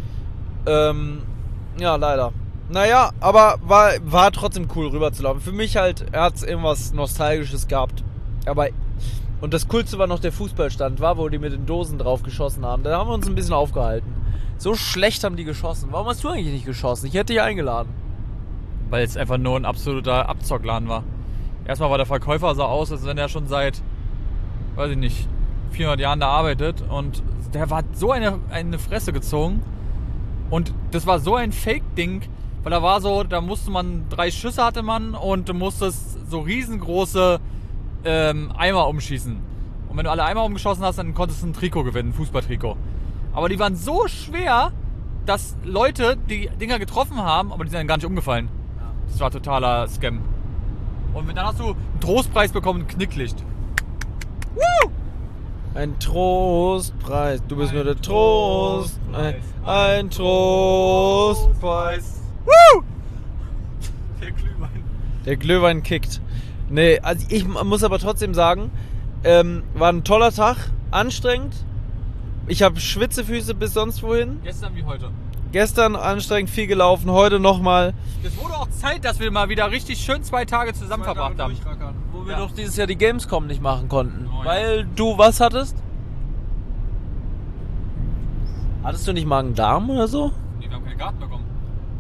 Ja, ähm, ja leider. Naja, aber war, war trotzdem cool rüberzulaufen. Für mich halt, er hat irgendwas Nostalgisches gehabt. Aber, und das Coolste war noch der Fußballstand, war, wo die mit den Dosen drauf geschossen haben. Da haben wir uns ein bisschen aufgehalten. So schlecht haben die geschossen. Warum hast du eigentlich nicht geschossen? Ich hätte dich eingeladen. Weil es einfach nur ein absoluter Abzockladen war. Erstmal war der Verkäufer sah aus, als wenn er schon seit, weiß ich nicht, vierhundert Jahren da arbeitet. Und der war so eine, eine Fresse gezogen. Und das war so ein Fake-Ding, weil da war so, da musste man, drei Schüsse hatte man und du musstest so riesengroße ähm, Eimer umschießen. Und wenn du alle Eimer umgeschossen hast, dann konntest du ein Trikot gewinnen, ein Fußballtrikot. Aber die waren so schwer, dass Leute die Dinger getroffen haben, aber die sind dann gar nicht umgefallen. Das war totaler Scam. Und dann hast du einen Trostpreis bekommen, ein Knicklicht. Woo! Ein Trostpreis, du bist Ein nur der Trost. Ein, Trostpreis. ein Trostpreis. Woo! Der Glühwein. Der Glühwein kickt. Nee, also ich muss aber trotzdem sagen, ähm, war ein toller Tag, anstrengend. Ich habe Schwitzefüße bis sonst wohin. Gestern wie heute. Gestern anstrengend viel gelaufen, heute nochmal. Es wurde auch Zeit, dass wir mal wieder richtig schön zwei Tage zusammen verbracht haben. Wo wir Ja. doch dieses Jahr die Gamescom nicht machen konnten. Oh ja. Weil du was hattest? Hattest du nicht Magen-Darm oder so? Nee, wir haben keine Karten bekommen.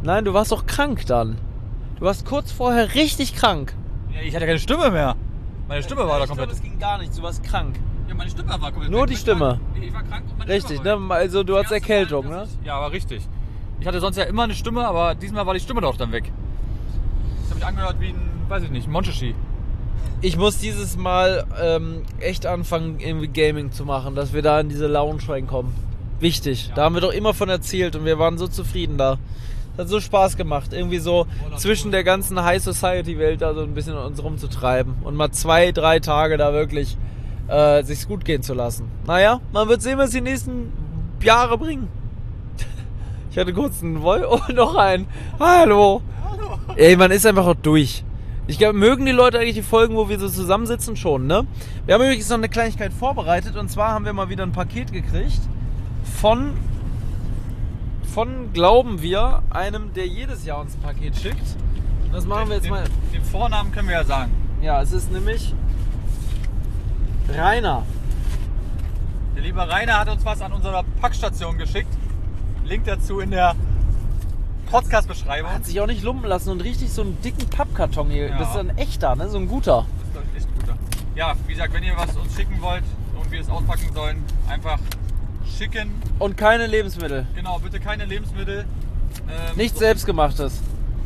Nein, du warst doch krank dann. Du warst kurz vorher richtig krank. Ja, ich hatte keine Stimme mehr. Meine Stimme war da komplett... Es ging gar nichts, du warst krank. Ja, meine Stimme war komplett... Nur die Stimme. War, ich war krank und meine Richtig, Stimme war ne? Also du Das hast erste Erkältung, Mal, ne? dass ich- Ja, war richtig. Ich hatte sonst ja immer eine Stimme, aber diesmal war die Stimme doch dann weg. Ich habe mich angehört wie ein, weiß ich nicht, ein Monchichi. Ich muss dieses Mal ähm, echt anfangen, irgendwie Gaming zu machen, dass wir da in diese Lounge reinkommen. Wichtig. Ja. Da haben wir doch immer von erzählt und wir waren so zufrieden da. Das hat so Spaß gemacht, irgendwie so zwischen der ganzen High Society Welt da so ein bisschen uns rumzutreiben und mal zwei, drei Tage da wirklich äh, sich's gut gehen zu lassen. Naja, man wird sehen, was die nächsten Jahre bringen. Ich hatte kurz einen Woll und noch einen. Hallo. Hallo. Ey, man ist einfach auch durch. Ich glaube, mögen die Leute eigentlich die Folgen, wo wir so zusammensitzen? Schon, ne? Wir haben übrigens noch eine Kleinigkeit vorbereitet und zwar haben wir mal wieder ein Paket gekriegt von, von glauben wir, einem, der jedes Jahr uns ein Paket schickt. Das machen wir jetzt den, mal. Den Vornamen können wir ja sagen. Ja, es ist nämlich Rainer. Der liebe Rainer hat uns was an unserer Packstation geschickt. Link dazu in der Podcast-Beschreibung. Hat sich auch nicht lumpen lassen und richtig so einen dicken Pappkarton hier. Ja. Das ist ein echter, ne? So ein guter. Das ist, glaube ich, echt guter. Ja, wie gesagt, wenn ihr was uns schicken wollt und wir es auspacken sollen, einfach schicken. Und keine Lebensmittel. Genau, bitte keine Lebensmittel. Ähm, Nichts so- Selbstgemachtes.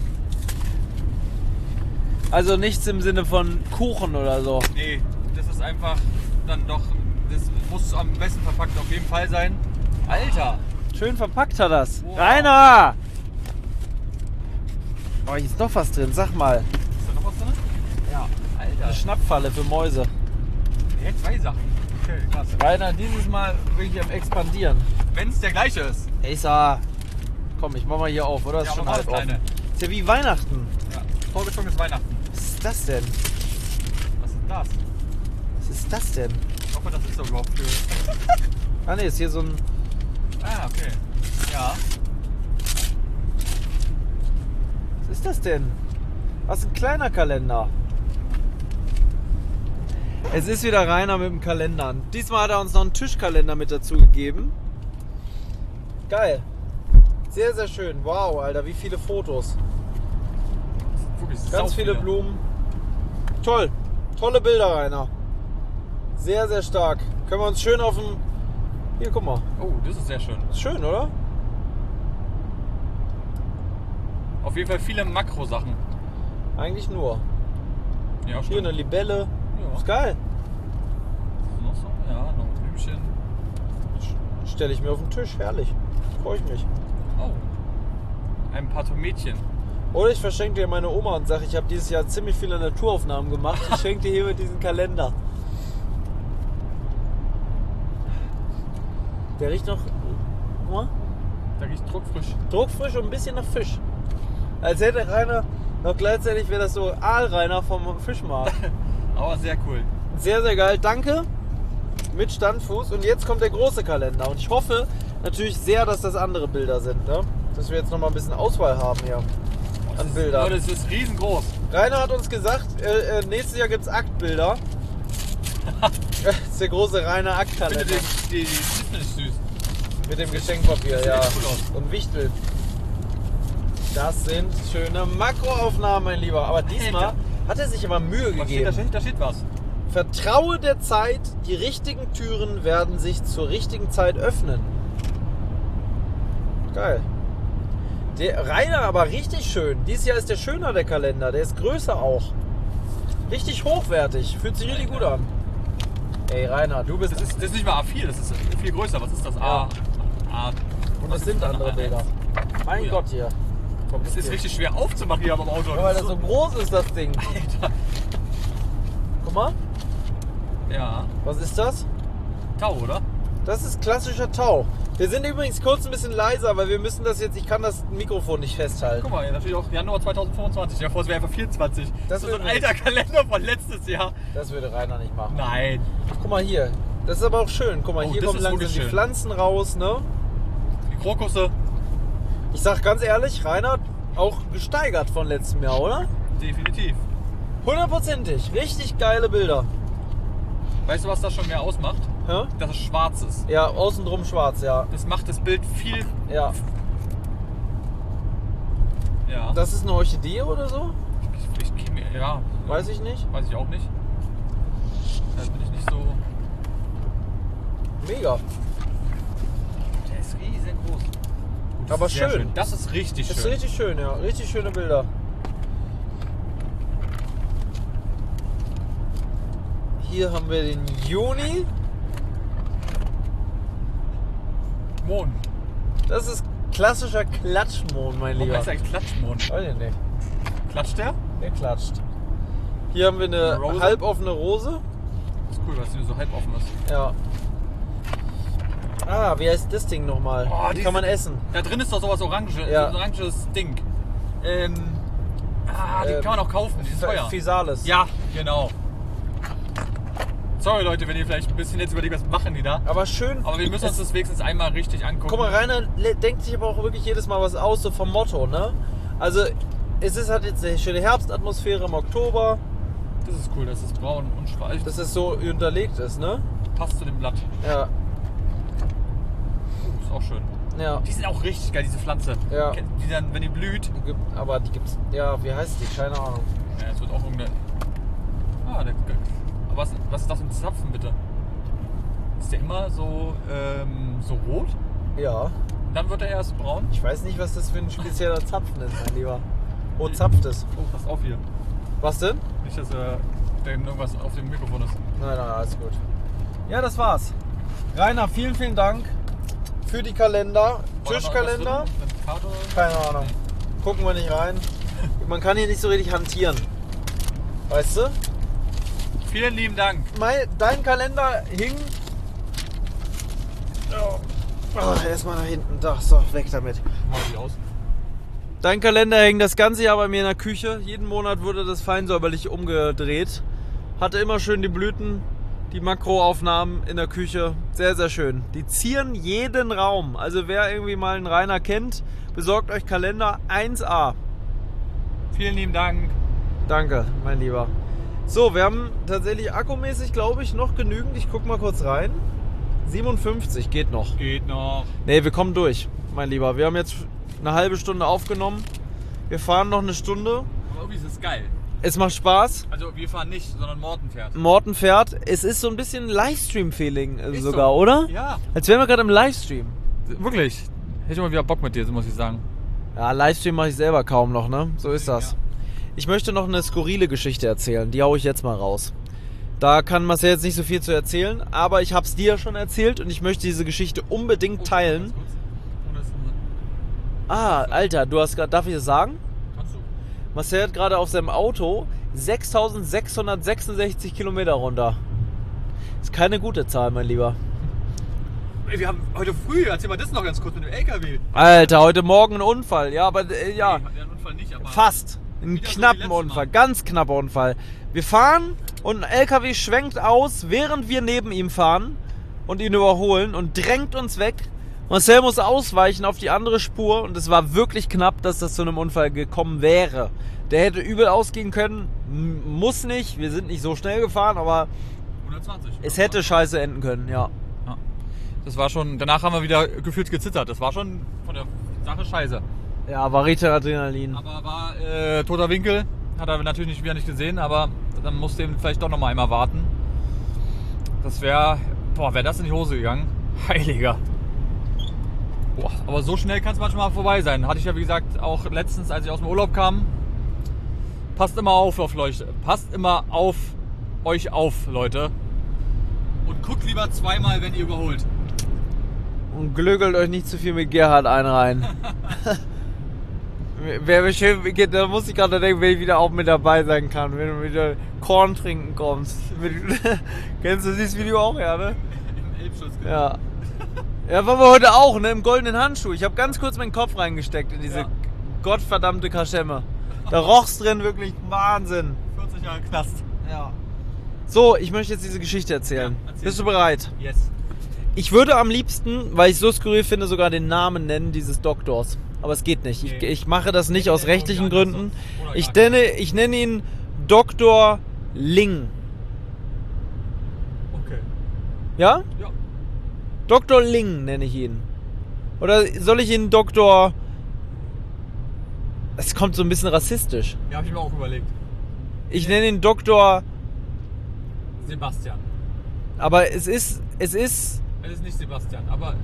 Also nichts im Sinne von Kuchen oder so. Nee, das ist einfach dann doch, das muss am besten verpackt auf jeden Fall sein. Alter! Schön verpackt hat das. Wow. Rainer! Oh, hier ist doch was drin. Sag mal. Ist da noch was drin? Ja. Alter. Eine Schnappfalle für Mäuse. Ja, zwei Sachen. Okay, krass. Rainer, dieses Mal wirklich am expandieren. Wenn es der gleiche ist. Ich sag, komm, ich mach mal hier auf, oder? Das Ja, ist schon mach mal halb das offen. Kleine. Ist ja wie Weihnachten. Ja, vorgezogenes Weihnachten. Was ist das denn? Was ist das? Was ist das denn? Ich hoffe, das ist doch überhaupt für... Ah ne, ist hier so ein... Ah, okay. Ja. Was ist das denn? Was ist ein kleiner Kalender? Es ist wieder Rainer mit dem Kalender. Diesmal hat er uns noch einen Tischkalender mit dazu gegeben. Geil. Sehr, sehr schön. Wow, Alter, wie viele Fotos. Wirklich Ganz sau viele Blumen. Toll. Tolle Bilder, Rainer. Sehr, sehr stark. Können wir uns schön auf dem... Hier, guck mal. Oh, das ist sehr schön. Ist schön, oder? Auf jeden Fall viele Makro-Sachen. Eigentlich nur. Ja, Hier stimmt. eine Libelle. Ja. Ist geil. Noch so? Ja, noch ein Blümchen. Stelle ich mir auf den Tisch. Herrlich. Freue ich mich. Oh. Ein paar Tomätchen. Oder ich verschenke dir meine Oma und sage, ich habe dieses Jahr ziemlich viele Naturaufnahmen gemacht. Ich schenke dir hier mit diesem Kalender. Der riecht noch, guck mal, Da riecht druckfrisch. druckfrisch und ein bisschen nach Fisch. Als hätte Rainer noch gleichzeitig wäre das so Aalrainer vom Fischmarkt. Aber sehr cool. Sehr, sehr geil. Danke. Mit Standfuß. Und jetzt kommt der große Kalender. Und ich hoffe natürlich sehr, dass das andere Bilder sind. Ne? Dass wir jetzt noch mal ein bisschen Auswahl haben hier an Bildern. Leute, es ist riesengroß. Rainer hat uns gesagt, äh, äh, nächstes Jahr gibt es Aktbilder. Das ist der große Rainer Ich finde Aktkalender. die, die, die Disney ist süß. Mit dem Geschenkpapier, sieht ja. echt cool aus. Und Wichtel. Das sind schöne Makroaufnahmen, mein Lieber. Aber diesmal Alter. hat er sich aber Mühe Was steht, da, gegeben. steht, da steht was. Vertraue der Zeit, die richtigen Türen werden sich zur richtigen Zeit öffnen. Geil. Der Rainer aber richtig schön. Dieses Jahr ist der schöner, der Kalender. Der ist größer auch. Richtig hochwertig. Fühlt sich richtig gut an. Ey, Rainer, du bist... Das ist, das ist nicht mal A vier, das ist viel größer. Was ist das? A. A. Und es sind andere Bilder. Mein Oh ja. Gott, hier. Komm, Es ist hier. richtig schwer aufzumachen hier am Auto. Ja, weil das so groß ist, das Ding. Alter. Guck mal, Ja. was ist das? Tau, oder? Das ist klassischer Tau. Wir sind übrigens kurz ein bisschen leiser, weil wir müssen das jetzt, ich kann das Mikrofon nicht festhalten. Guck mal, hier natürlich auch Januar zweitausendfünfundzwanzig. Ja, vor es wäre einfach vierundzwanzig. Das Das ist so ein würde alter Kalender von letztes Jahr. Das würde Rainer nicht machen. Nein. Guck mal hier, das ist aber auch schön. Guck mal, Oh, hier das kommen ist langsam wirklich die schön. Pflanzen raus, ne? Die Krokusse. Ich sag ganz ehrlich, Rainer auch gesteigert von letztem Jahr, oder? Definitiv. Hundertprozentig. Richtig geile Bilder. Weißt du, was das schon mehr ausmacht? Ja? Dass es schwarz ist. Ja, außen drum schwarz, ja. Das macht das Bild viel, Ja. Ja. Das ist eine Orchidee oder so? Ich, ich, ich, ja. Weiß ich nicht. Weiß ich auch nicht. Da bin ich nicht so... Mega. Der ist riesengroß. Gut, das Aber ist sehr schön. Das ist richtig Das ist schön. richtig schön, ja. Richtig schöne Bilder. Hier haben wir den Juni. Mohn. Das ist klassischer Klatschmond, mein Warum Lieber. heißt der eigentlich Klatschmohn? Weiß ich nicht. Klatscht der? Der klatscht. Hier haben wir eine Eine Rose? halboffene Rose. Das ist cool, dass die nur so halb offen ist. Ja. Ah, wie heißt das Ding nochmal? Oh, die diese- kann man essen. Da drin ist doch sowas Orange, Ja. so ein oranges Ding. Ähm, ah, die Ähm, kann man auch kaufen, die ist teuer. Fisales. Ja, genau. Sorry Leute, wenn ihr vielleicht ein bisschen jetzt überlegt, was machen die da. Aber schön. Aber wir müssen uns das wenigstens einmal richtig angucken. Guck mal, Rainer le- denkt sich aber auch wirklich jedes Mal was aus, so vom Motto, ne? Also, es ist halt jetzt eine schöne Herbstatmosphäre im Oktober, Das ist cool, dass es braun und schwarz dass es so unterlegt ist, ne? passt zu dem Blatt. Ja, Uh, ist auch schön. ja. Die sind auch richtig geil, diese Pflanze. Ja. Kennt- Die dann, wenn die blüht. Gibt- Aber die gibt's, ja, wie heißt die? Keine Ahnung. Ja, es wird auch irgendeine. Ah, der. Aber was, was ist das für ein Zapfen bitte? Ist der immer so, ähm, so rot? Ja, Und dann wird er erst braun? ich weiß nicht, was das für ein spezieller Zapfen ist, mein Lieber. Wo zapft es? Oh, pass auf hier. Was denn? Nicht, dass äh, da irgendwas auf dem Mikrofon ist. Nein, nein, alles gut. Ja, das war's. Rainer, vielen, vielen Dank für die Kalender. War da noch irgendwas Tischkalender? drin? Eine Karte? Keine Ahnung. Gucken wir nicht rein. Man kann hier nicht so richtig hantieren. Weißt du? Vielen lieben Dank. Mein, dein Kalender hing. Oh, oh, erstmal nach hinten. Da, so, weg damit. Mal die aus. Dein Kalender hing das ganze Jahr bei mir in der Küche. Jeden Monat wurde das fein säuberlich umgedreht. Hatte immer schön die Blüten, die Makroaufnahmen in der Küche. Sehr, sehr schön. Die zieren jeden Raum. Also wer irgendwie mal einen Rainer kennt, besorgt euch Kalender eins A. Vielen lieben Dank. Danke, mein Lieber. So, wir haben tatsächlich akkumäßig, glaube ich, noch genügend. Ich guck mal kurz rein. siebenundfünfzig geht noch. Geht noch. Ne, wir kommen durch, mein Lieber. Wir haben jetzt eine halbe Stunde aufgenommen. Wir fahren noch eine Stunde. Aber irgendwie ist es geil. Es macht Spaß. Also wir fahren nicht, sondern Morten fährt. Morten fährt. Es ist so ein bisschen Livestream-Feeling äh, Ist sogar, so. oder? Ja. Als wären wir gerade im Livestream. Wirklich. Hätte ich mal wieder Bock mit dir, muss ich sagen. Ja, Livestream mache ich selber kaum noch, ne? So ist das. Ja. Ich möchte noch eine skurrile Geschichte erzählen. Die haue ich jetzt mal raus. Da kann Marcel jetzt nicht so viel zu erzählen, aber ich habe es dir schon erzählt und ich möchte diese Geschichte unbedingt teilen. Ganz kurz. Ohne dass du- Ah, Alter, du hast gerade, darf ich das sagen? Kannst du? Marcel hat gerade auf seinem Auto sechstausendsechshundertsechsundsechzig Kilometer runter. Ist keine gute Zahl, mein Lieber. Ey, wir haben heute früh, erzähl mal das noch ganz kurz mit dem L K W. Alter, heute Morgen ein Unfall. Ja, aber äh, ja, Nee, der Unfall nicht, aber fast. Ein Wieder so wie knappen letztes Unfall, Mal. ganz knapper Unfall. Wir fahren und ein L K W schwenkt aus, während wir neben ihm fahren und ihn überholen und drängt uns weg. Marcel muss ausweichen auf die andere Spur und es war wirklich knapp, dass das zu einem Unfall gekommen wäre. Der hätte übel ausgehen können, m- muss nicht, wir sind nicht so schnell gefahren, aber hundertzwanzig. es hätte scheiße enden können, ja. Ja. Das war schon, danach haben wir wieder gefühlt gezittert. Das war schon von der Sache scheiße. Ja, war richtig Adrenalin. Aber war äh, toter Winkel. Hat er natürlich nicht, wieder nicht gesehen, aber dann musste eben vielleicht doch noch mal einmal warten. Das wäre, boah, wäre das in die Hose gegangen. Heiliger. Boah, aber so schnell kann es manchmal vorbei sein. Hatte ich ja, wie gesagt, auch letztens, als ich aus dem Urlaub kam. Passt immer auf, auf Leute. Passt immer auf euch auf, Leute. Und guckt lieber zweimal, wenn ihr überholt. Und glögelt euch nicht zu viel mit Gerhard ein rein. Wäre schön, da muss ich gerade denken, wenn ich wieder auch mit dabei sein kann, wenn du wieder Korn trinken kommst. Mit, kennst du dieses Video auch, ja, ne? Im Elbschutz. Ja. Ja, waren wir heute auch, ne? Im goldenen Handschuh. Ich habe ganz kurz meinen Kopf reingesteckt in diese Ja. gottverdammte Kaschemme. Da roch's drin wirklich Wahnsinn. vierzig Jahre Knast. Ja. So, ich möchte jetzt diese Geschichte erzählen. Ja, erzähl. Bist du bereit? Yes. Ich würde am liebsten, weil ich so skurril finde, sogar den Namen nennen dieses Doktors. Aber es geht nicht. Ich, Nee. ich mache das nicht Nee, aus nee, rechtlichen irgendwie anders Gründen. sonst. Oder Ich gar nenne, ich nenne ihn Doktor Ling. Okay. Ja? Ja. Doktor Ling nenne ich ihn. Oder soll ich ihn Doktor... Es es kommt so ein bisschen rassistisch. Ja, habe ich mir auch überlegt. Ich nenne ihn Doktor Sebastian. Aber es ist, es ist... Es ist nicht Sebastian, aber...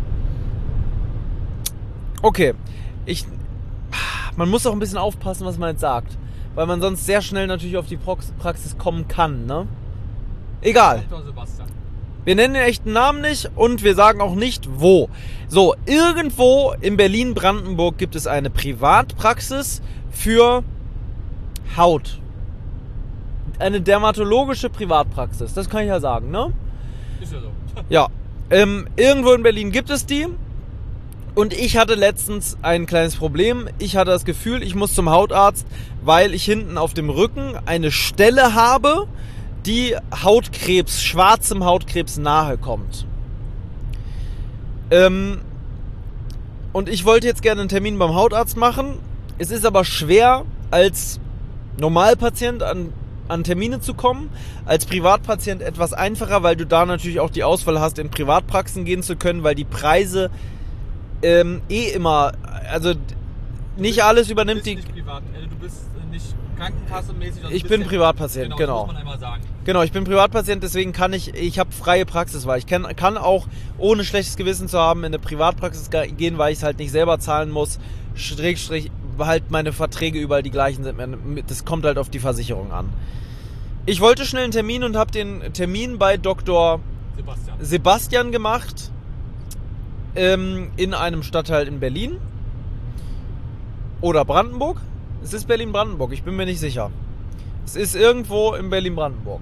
Okay, ich... Man muss auch ein bisschen aufpassen, was man jetzt sagt. Weil man sonst sehr schnell natürlich auf die Prox- Praxis kommen kann, ne? Egal. Doktor Sebastian. Wir nennen den echten Namen nicht und wir sagen auch nicht, wo. So, irgendwo in Berlin-Brandenburg gibt es eine Privatpraxis für Haut. Eine dermatologische Privatpraxis, das kann ich ja sagen, ne? Ist ja so. Ja, ähm, irgendwo in Berlin gibt es die. Und ich hatte letztens ein kleines Problem. Ich hatte das Gefühl, ich muss zum Hautarzt, weil ich hinten auf dem Rücken eine Stelle habe, die Hautkrebs, schwarzem Hautkrebs nahe kommt. Ähm, und ich wollte jetzt gerne einen Termin beim Hautarzt machen. Es ist aber schwer, als Normalpatient an, an Termine zu kommen. Als Privatpatient etwas einfacher, weil du da natürlich auch die Auswahl hast, in Privatpraxen gehen zu können, weil die Preise ähm, eh immer, also nicht alles übernimmt die... Du bist nicht privat, also du bist nicht krankenkassenmäßig. Also ich bin Privatpatient, genau. genau. Das muss man einmal sagen. Genau, ich bin Privatpatient, deswegen kann ich, ich habe freie Praxiswahl. Ich kann, kann auch, ohne schlechtes Gewissen zu haben, in eine Privatpraxis gehen, weil ich es halt nicht selber zahlen muss. Schrägstrich, halt meine Verträge überall die gleichen sind. Das kommt halt auf die Versicherung an. Ich wollte schnell einen Termin und habe den Termin bei Doktor Sebastian, Sebastian gemacht. Ähm, in einem Stadtteil in Berlin. Oder Brandenburg. Es ist Berlin-Brandenburg, ich bin mir nicht sicher. Es ist irgendwo in Berlin-Brandenburg.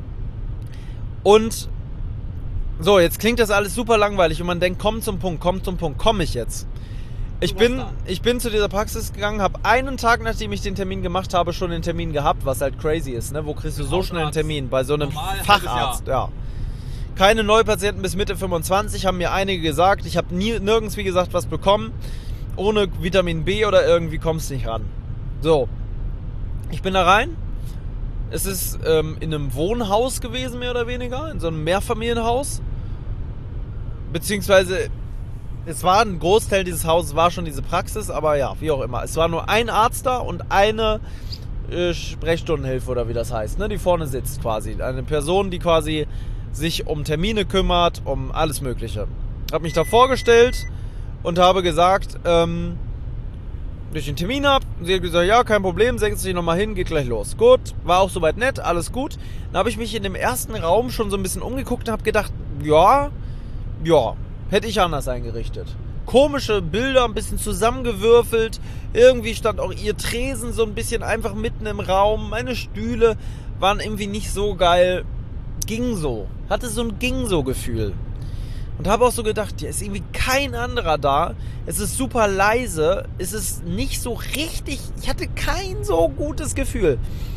Und so, jetzt klingt das alles super langweilig und man denkt, komm zum Punkt, komm zum Punkt, komm ich jetzt. Ich bin, ich bin zu dieser Praxis gegangen, habe einen Tag, nachdem ich den Termin gemacht habe, schon den Termin gehabt, was halt crazy ist, ne? Wo kriegst du so schnell einen Termin? Bei so einem Facharzt, ja. Keine Neupatienten bis Mitte fünfundzwanzig, haben mir einige gesagt. Ich habe nie, nirgends, wie gesagt, was bekommen. Ohne Vitamin B oder irgendwie kommst du nicht ran. So, ich bin da rein. Es ist ähm, in einem Wohnhaus gewesen, mehr oder weniger, in so einem Mehrfamilienhaus. Beziehungsweise, es war ein Großteil dieses Hauses, war schon diese Praxis, aber ja, wie auch immer. Es war nur ein Arzt da und eine äh, Sprechstundenhilfe oder wie das heißt, ne, die vorne sitzt quasi. Eine Person, die quasi sich um Termine kümmert, um alles Mögliche. Ich habe mich da vorgestellt und habe gesagt, ähm, dass ich einen Termin habe. Sie hat gesagt, ja, kein Problem, setz dich nochmal hin, geht gleich los. Gut, war auch soweit nett, alles gut. Dann habe ich mich in dem ersten Raum schon so ein bisschen umgeguckt und habe gedacht, ja, ja, hätte ich anders eingerichtet. Komische Bilder, ein bisschen zusammengewürfelt. Irgendwie stand auch ihr Tresen so ein bisschen einfach mitten im Raum. Meine Stühle waren irgendwie nicht so geil. Ging so. Hatte so ein Ging-so-Gefühl. Und habe auch so gedacht, ja, ist irgendwie kein anderer da. Es ist super leise. Es ist nicht so richtig... Ich hatte kein so gutes Gefühl.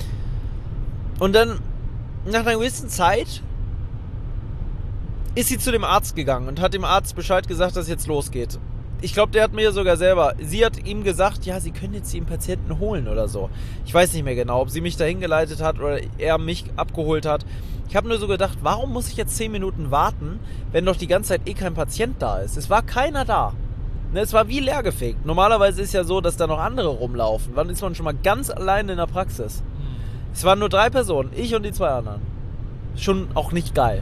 Und dann, nach einer gewissen Zeit, ist sie zu dem Arzt gegangen und hat dem Arzt Bescheid gesagt, dass es jetzt losgeht. Ich glaube, der hat mir sogar selber... Sie hat ihm gesagt, ja, sie können jetzt den Patienten holen oder so. Ich weiß nicht mehr genau, ob sie mich dahin geleitet hat oder er mich abgeholt hat. Ich habe nur so gedacht, warum muss ich jetzt zehn Minuten warten, wenn doch die ganze Zeit eh kein Patient da ist? Es war keiner da. Ne, es war wie leergefegt. Normalerweise ist ja so, dass da noch andere rumlaufen. Wann ist man schon mal ganz allein in der Praxis? Es waren nur drei Personen, ich und die zwei anderen. Schon auch nicht geil.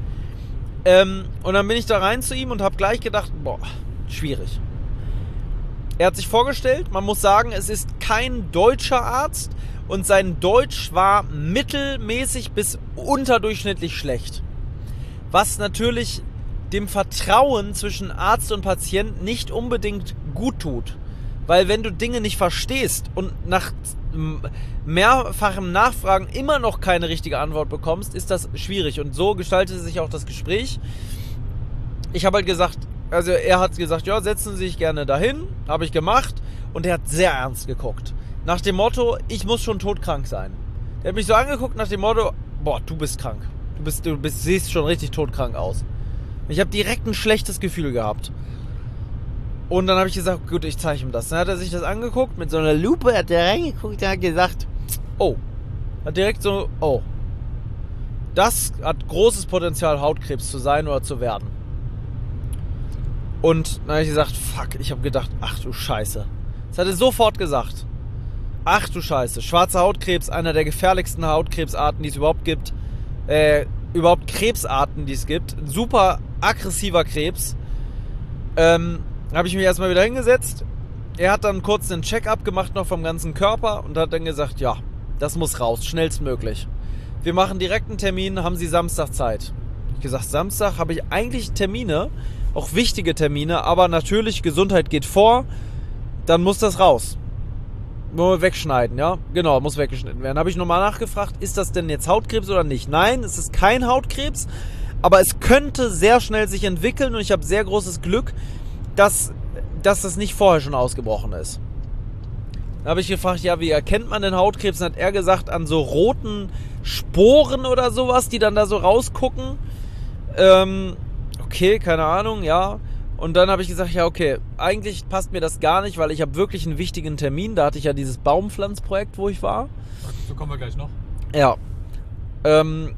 Ähm, und dann bin ich da rein zu ihm und habe gleich gedacht, boah, schwierig. Er hat sich vorgestellt, man muss sagen, es ist kein deutscher Arzt und sein Deutsch war mittelmäßig bis unterdurchschnittlich schlecht. Was natürlich dem Vertrauen zwischen Arzt und Patient nicht unbedingt gut tut. Weil wenn du Dinge nicht verstehst und nach mehrfachem Nachfragen immer noch keine richtige Antwort bekommst, ist das schwierig. Und so gestaltete sich auch das Gespräch. Ich habe halt gesagt, also er hat gesagt, ja, setzen Sie sich gerne dahin. Habe ich gemacht. Und er hat sehr ernst geguckt. Nach dem Motto, ich muss schon todkrank sein. Er hat mich so angeguckt nach dem Motto, boah, du bist krank. Du bist, du bist, siehst schon richtig todkrank aus. Ich habe direkt ein schlechtes Gefühl gehabt. Und dann habe ich gesagt, gut, ich zeige ihm das. Dann hat er sich das angeguckt, mit so einer Lupe hat er reingeguckt und hat gesagt, oh. Hat direkt so, oh. Das hat großes Potenzial, Hautkrebs zu sein oder zu werden. Und dann habe ich gesagt, fuck, ich habe gedacht, ach du Scheiße. Das hat er sofort gesagt. Ach du Scheiße. Schwarzer Hautkrebs, einer der gefährlichsten Hautkrebsarten, die es überhaupt gibt. Äh, überhaupt Krebsarten, die es gibt. Ein super aggressiver Krebs. Ähm, habe ich mich erstmal wieder hingesetzt. Er hat dann kurz einen Check-up gemacht noch vom ganzen Körper und hat dann gesagt, ja, das muss raus, schnellstmöglich. Wir machen direkt einen Termin, haben Sie Samstag Zeit? Ich habe gesagt, Samstag habe ich eigentlich Termine, auch wichtige Termine, aber natürlich, Gesundheit geht vor, dann muss das raus. Nur wegschneiden, ja? Genau, muss weggeschnitten werden. Habe ich nochmal nachgefragt, ist das denn jetzt Hautkrebs oder nicht? Nein, es ist kein Hautkrebs, aber es könnte sehr schnell sich entwickeln und ich habe sehr großes Glück, dass, dass das nicht vorher schon ausgebrochen ist. Da habe ich gefragt, ja, wie erkennt man den Hautkrebs? Dann hat er gesagt, an so roten Sporen oder sowas, die dann da so rausgucken. Ähm, okay, keine Ahnung, ja. Und dann habe ich gesagt, ja, okay, eigentlich passt mir das gar nicht, weil ich habe wirklich einen wichtigen Termin. Da hatte ich ja dieses Baumpflanzprojekt, wo ich war. So kommen wir gleich noch. Ja. Ähm,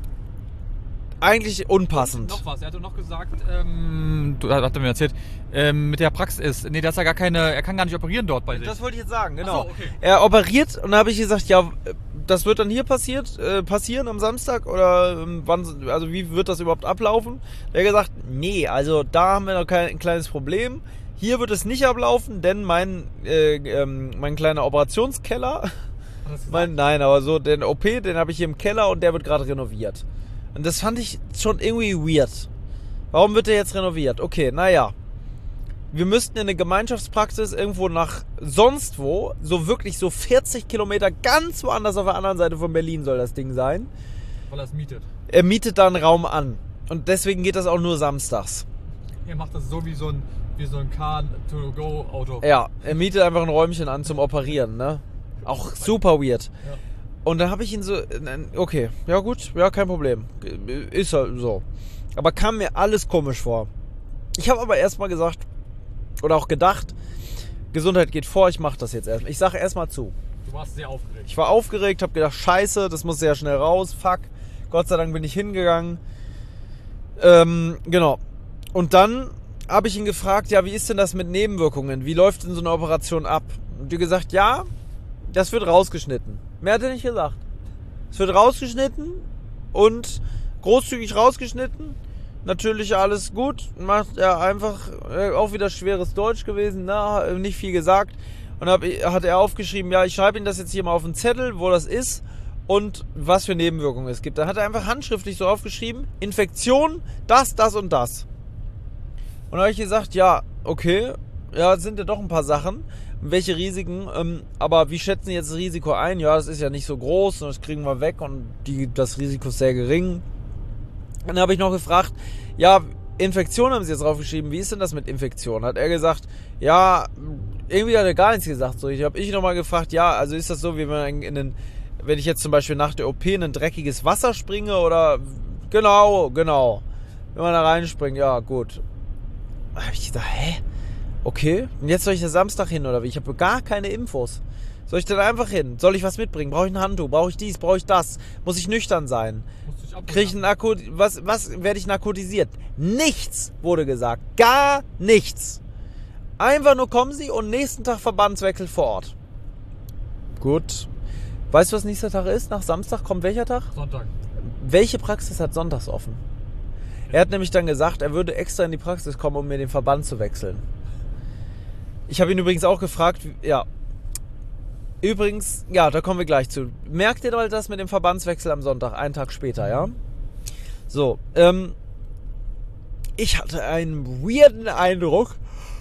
eigentlich unpassend. Und noch was, er hatte noch gesagt, ähm, du hat er mir erzählt, ähm, mit der Praxis, nee, dass er gar keine, er kann gar nicht operieren dort bei sich. Das wollte ich jetzt sagen, genau. Ach so, okay. Er operiert und da habe ich gesagt, ja, das wird dann hier passiert, äh, passieren am Samstag oder ähm, wann, also wie wird das überhaupt ablaufen? Er hat gesagt, nee, also da haben wir noch kein ein kleines Problem. Hier wird es nicht ablaufen, denn mein, äh, ähm, mein kleiner Operationskeller, mein, nein, aber so den O P, den habe ich hier im Keller und der wird gerade renoviert. Und das fand ich schon irgendwie weird. Warum wird der jetzt renoviert? Okay, naja. Wir müssten in eine Gemeinschaftspraxis irgendwo nach sonst wo, so wirklich so vierzig Kilometer ganz woanders auf der anderen Seite von Berlin soll das Ding sein. Weil er es mietet. Er mietet da einen Raum an. Und deswegen geht das auch nur samstags. Er macht das so wie so ein, wie so ein Car-to-go-Auto. Ja, er mietet einfach ein Räumchen an zum Operieren, ne? Auch super weird. Ja. Und dann habe ich ihn so, okay, ja gut, ja, kein Problem. Ist halt so. Aber kam mir alles komisch vor. Ich habe aber erstmal gesagt, oder auch gedacht, Gesundheit geht vor, ich mache das jetzt erstmal. Ich sage erstmal zu. Du warst sehr aufgeregt. Ich war aufgeregt, habe gedacht, scheiße, das muss sehr schnell raus, fuck. Gott sei Dank bin ich hingegangen. Ähm, genau. Und dann habe ich ihn gefragt, ja, wie ist denn das mit Nebenwirkungen? Wie läuft denn so eine Operation ab? Und die gesagt, ja, das wird rausgeschnitten. Mehr hat er nicht gesagt. Es wird rausgeschnitten und großzügig rausgeschnitten. Natürlich alles gut. Macht er einfach, auch wieder schweres Deutsch gewesen, ne? Nicht viel gesagt. Und hab, hat er aufgeschrieben, ja, ich schreibe Ihnen das jetzt hier mal auf den Zettel, wo das ist und was für Nebenwirkungen es gibt. Dann hat er einfach handschriftlich so aufgeschrieben, Infektion, das, das und das. Und da habe ich gesagt, ja, okay, ja, sind ja doch ein paar Sachen. Welche Risiken, ähm, aber wie schätzen Sie jetzt das Risiko ein? Ja, das ist ja nicht so groß und das kriegen wir weg und die, das Risiko ist sehr gering. Dann habe ich noch gefragt, ja, Infektion haben Sie jetzt draufgeschrieben, wie ist denn das mit Infektion? Hat er gesagt, ja, irgendwie hat er gar nichts gesagt. So, ich habe ich nochmal gefragt, ja, also ist das so, wie wenn, in den, wenn ich jetzt zum Beispiel nach der O P in ein dreckiges Wasser springe oder, genau, genau, wenn man da reinspringt, ja, gut. Da habe ich gedacht, hä? Okay, und jetzt soll ich da Samstag hin oder wie? Ich habe gar keine Infos. Soll ich da einfach hin? Soll ich was mitbringen? Brauche ich ein Handtuch? Brauche ich dies? Brauche ich das? Muss ich nüchtern sein? Kriege ich ein Narko... Was, was werde ich narkotisiert? Nichts wurde gesagt. Gar nichts. Einfach nur kommen Sie und nächsten Tag Verbandswechsel vor Ort. Gut. Weißt du, was nächster Tag ist? Nach Samstag kommt welcher Tag? Sonntag. Welche Praxis hat sonntags offen? Er hat nämlich dann gesagt, er würde extra in die Praxis kommen, um mir den Verband zu wechseln. Ich habe ihn übrigens auch gefragt, ja, übrigens, ja, da kommen wir gleich zu. Merkt ihr mal das mit dem Verbandswechsel am Sonntag, einen Tag später, ja? So, ähm, ich hatte einen weirden Eindruck.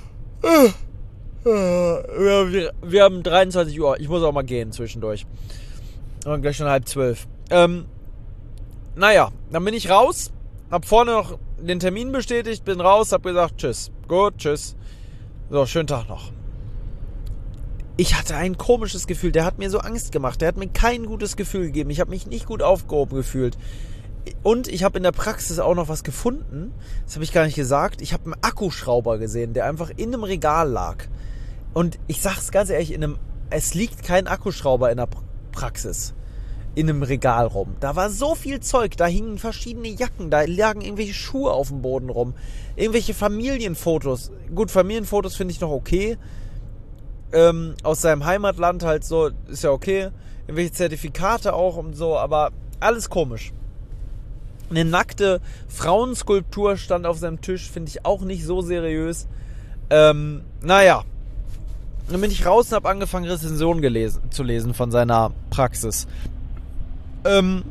Wir, wir haben dreiundzwanzig Uhr, ich muss auch mal gehen zwischendurch. Und gleich schon halb zwölf. Ähm, naja, dann bin ich raus, hab vorne noch den Termin bestätigt, bin raus, hab gesagt, tschüss, gut, tschüss. So, schönen Tag noch. Ich hatte ein komisches Gefühl, der hat mir so Angst gemacht, der hat mir kein gutes Gefühl gegeben, ich habe mich nicht gut aufgehoben gefühlt. Und ich habe in der Praxis auch noch was gefunden, das habe ich gar nicht gesagt, ich habe einen Akkuschrauber gesehen, der einfach in einem Regal lag. Und ich sag's ganz ehrlich, in einem, es liegt kein Akkuschrauber in der Praxis, in einem Regal rum. Da war so viel Zeug, da hingen verschiedene Jacken, da lagen irgendwelche Schuhe auf dem Boden rum, irgendwelche Familienfotos. Gut, Familienfotos finde ich noch okay. ähm, aus seinem Heimatland halt so, ist ja okay, irgendwelche Zertifikate auch und so, aber alles komisch. Eine nackte Frauenskulptur stand auf seinem Tisch, finde ich auch nicht so seriös. Ähm, naja, dann bin ich raus und habe angefangen, Rezensionen gelesen, zu lesen von seiner Praxis. Ähm,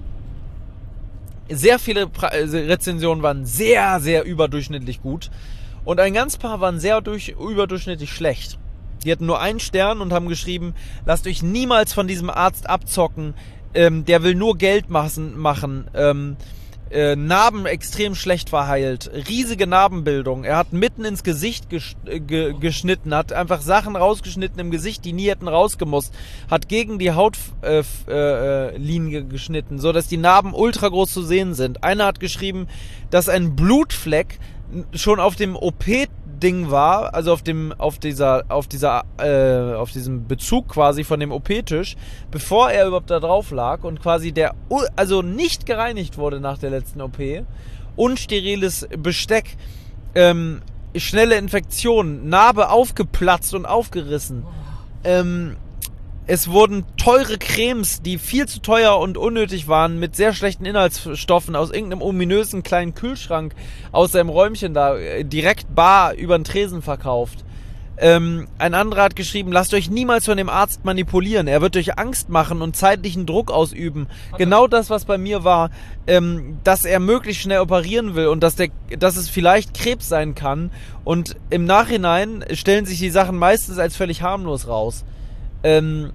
sehr viele pra- Rezensionen waren sehr, sehr überdurchschnittlich gut und ein ganz paar waren sehr durch, überdurchschnittlich schlecht. Die hatten nur einen Stern und haben geschrieben, lasst euch niemals von diesem Arzt abzocken, ähm, der will nur Geld machen, machen ähm, Äh, Narben extrem schlecht verheilt, riesige Narbenbildung. Er hat mitten ins Gesicht ges ge geschnitten, hat einfach Sachen rausgeschnitten im Gesicht, die nie hätten rausgemusst, hat gegen die Hautlinie äh, äh, geschnitten, so dass die Narben ultra groß zu sehen sind. Einer hat geschrieben, dass ein Blutfleck schon auf dem O P-Ding war, also auf dem, auf dieser, auf dieser, äh, auf diesem Bezug quasi von dem O P-Tisch, bevor er überhaupt da drauf lag und quasi der, also nicht gereinigt wurde nach der letzten O P, unsteriles Besteck, ähm, schnelle Infektion, Narbe aufgeplatzt und aufgerissen, ähm, es wurden teure Cremes, die viel zu teuer und unnötig waren, mit sehr schlechten Inhaltsstoffen aus irgendeinem ominösen kleinen Kühlschrank aus seinem Räumchen da direkt bar über den Tresen verkauft. Ähm, ein anderer hat geschrieben, lasst euch niemals von dem Arzt manipulieren. Er wird euch Angst machen und zeitlichen Druck ausüben. Okay. Genau das, was bei mir war, ähm, dass er möglichst schnell operieren will und dass, der, dass es vielleicht Krebs sein kann. Und im Nachhinein stellen sich die Sachen meistens als völlig harmlos raus. Ähm,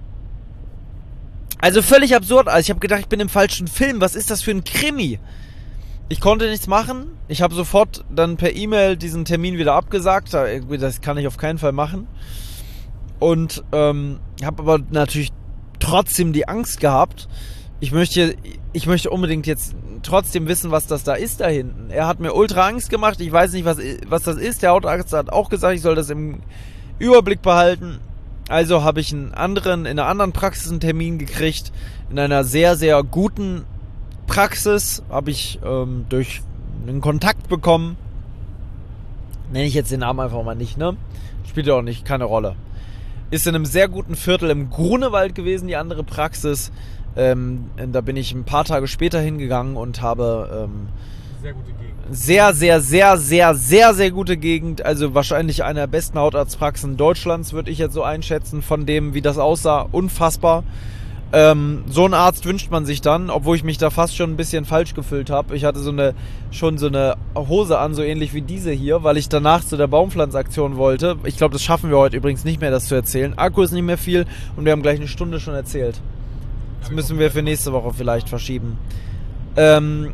also völlig absurd. Also ich habe gedacht, ich bin im falschen Film. Was ist das für ein Krimi? Ich konnte nichts machen. Ich habe sofort dann per E-Mail diesen Termin wieder abgesagt. Das kann ich auf keinen Fall machen. Und ähm, habe aber natürlich trotzdem die Angst gehabt. Ich möchte, ich möchte unbedingt jetzt trotzdem wissen, was das da ist da hinten. Er hat mir ultra Angst gemacht. Ich weiß nicht, was, was das ist. Der Hautarzt hat auch gesagt, ich soll das im Überblick behalten. Also habe ich einen anderen, in einer anderen Praxis einen Termin gekriegt. In einer sehr, sehr guten Praxis habe ich ähm, durch einen Kontakt bekommen. Nenne ich jetzt den Namen einfach mal nicht, ne? Spielt ja auch nicht, keine Rolle. Ist in einem sehr guten Viertel im Grunewald gewesen, die andere Praxis. Ähm, da bin ich ein paar Tage später hingegangen und habe ähm, sehr gute Gegend. Sehr, sehr, sehr, sehr, sehr, sehr gute Gegend. Also wahrscheinlich eine der besten Hautarztpraxen Deutschlands, würde ich jetzt so einschätzen, von dem, wie das aussah. Unfassbar. Ähm, so einen Arzt wünscht man sich dann, obwohl ich mich da fast schon ein bisschen falsch gefühlt habe. Ich hatte so eine, schon so eine Hose an, so ähnlich wie diese hier, weil ich danach zu der Baumpflanzaktion wollte. Ich glaube, das schaffen wir heute übrigens nicht mehr, das zu erzählen. Akku ist nicht mehr viel und wir haben gleich eine Stunde schon erzählt. Das müssen wir für nächste Woche vielleicht verschieben. Ähm...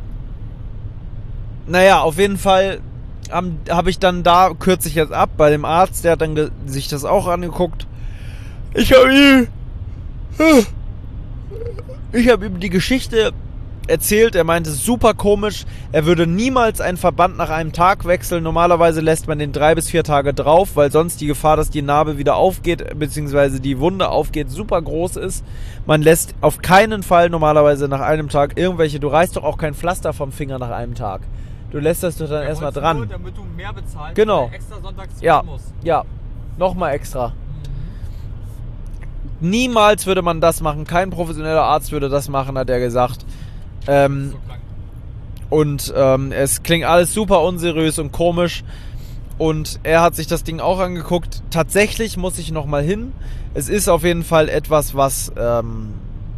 Naja, auf jeden Fall habe hab ich dann da, kürze ich jetzt ab, bei dem Arzt, der hat dann sich das auch angeguckt. Ich habe ihm, ich habe ihm die Geschichte erzählt, er meinte, super komisch, er würde niemals einen Verband nach einem Tag wechseln, normalerweise lässt man den drei bis vier Tage drauf, weil sonst die Gefahr, dass die Narbe wieder aufgeht, beziehungsweise die Wunde aufgeht, super groß ist. Man lässt auf keinen Fall normalerweise nach einem Tag irgendwelche, du reißt doch auch kein Pflaster vom Finger nach einem Tag. Du lässt das doch dann ja, erstmal dran. Nur, damit du mehr bezahlst, genau. Weil du extra sonntags ja, musst. Ja, nochmal extra. Mhm. Niemals würde man das machen. Kein professioneller Arzt würde das machen, hat er gesagt. Ähm, so und ähm, es klingt alles super unseriös und komisch. Und er hat sich das Ding auch angeguckt. Tatsächlich muss ich nochmal hin. Es ist auf jeden Fall etwas, was ähm,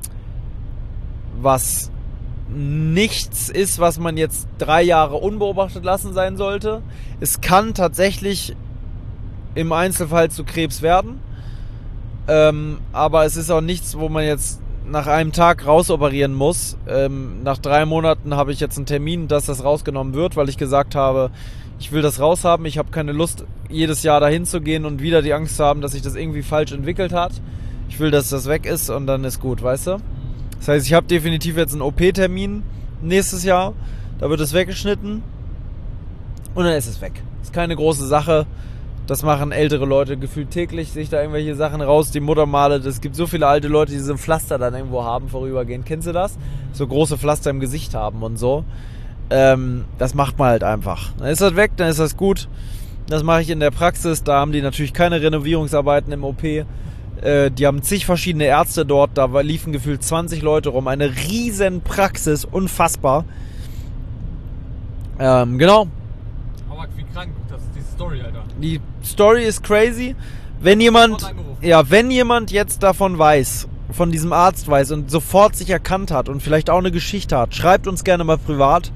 was nichts ist, was man jetzt drei Jahre unbeobachtet lassen sein sollte. Es kann tatsächlich im Einzelfall zu Krebs werden. Ähm, aber es ist auch nichts, wo man jetzt nach einem Tag rausoperieren muss. Ähm, nach drei Monaten habe ich jetzt einen Termin, dass das rausgenommen wird, weil ich gesagt habe, ich will das raushaben. Ich habe keine Lust, jedes Jahr dahin zu gehen und wieder die Angst zu haben, dass sich das irgendwie falsch entwickelt hat. Ich will, dass das weg ist und dann ist gut, weißt du? Das heißt, ich habe definitiv jetzt einen O P-Termin nächstes Jahr. Da wird es weggeschnitten und dann ist es weg. Ist keine große Sache. Das machen ältere Leute gefühlt täglich, sich da irgendwelche Sachen raus, die Muttermale. Es gibt so viele alte Leute, die so ein Pflaster dann irgendwo haben, vorübergehend. Kennst du das? So große Pflaster im Gesicht haben und so. Ähm, das macht man halt einfach. Dann ist das weg, dann ist das gut. Das mache ich in der Praxis. Da haben die natürlich keine Renovierungsarbeiten im O P. Äh, die haben zig verschiedene Ärzte dort. Da liefen gefühlt zwanzig Leute rum. Eine riesen Praxis. Unfassbar. Ähm, genau. Aber wie krank, das ist die Story, Alter. Die Story ist crazy. Wenn jemand, ja, wenn jemand jetzt davon weiß, von diesem Arzt weiß und sofort sich erkannt hat und vielleicht auch eine Geschichte hat, schreibt uns gerne mal privat.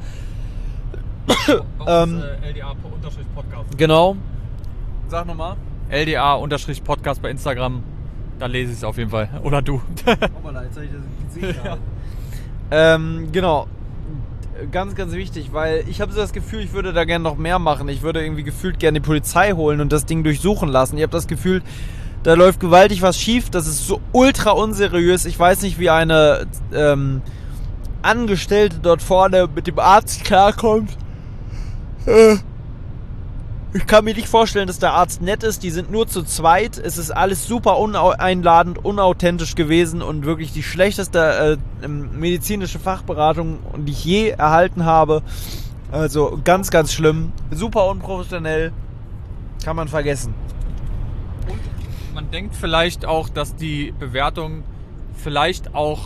ähm, äh, L D A-Podcast. Genau. Sag nochmal. L D A-Podcast bei Instagram. Da lese ich es auf jeden Fall. Oder du. Oh mal, jetzt habe ich das Gesicht. Ja. ähm, genau. Ganz, ganz wichtig, weil ich habe so das Gefühl, ich würde da gerne noch mehr machen. Ich würde irgendwie gefühlt gerne die Polizei holen und das Ding durchsuchen lassen. Ich habe das Gefühl, da läuft gewaltig was schief. Das ist so ultra unseriös. Ich weiß nicht, wie eine ähm, Angestellte dort vorne mit dem Arzt klarkommt. Äh, ich kann mir nicht vorstellen, dass der Arzt nett ist. Die sind nur zu zweit. Es ist alles super uneinladend, unauthentisch gewesen und wirklich die schlechteste äh, medizinische Fachberatung, die ich je erhalten habe. Also ganz, ganz schlimm. Super unprofessionell. Kann man vergessen. Und man denkt vielleicht auch, dass die Bewertungen vielleicht auch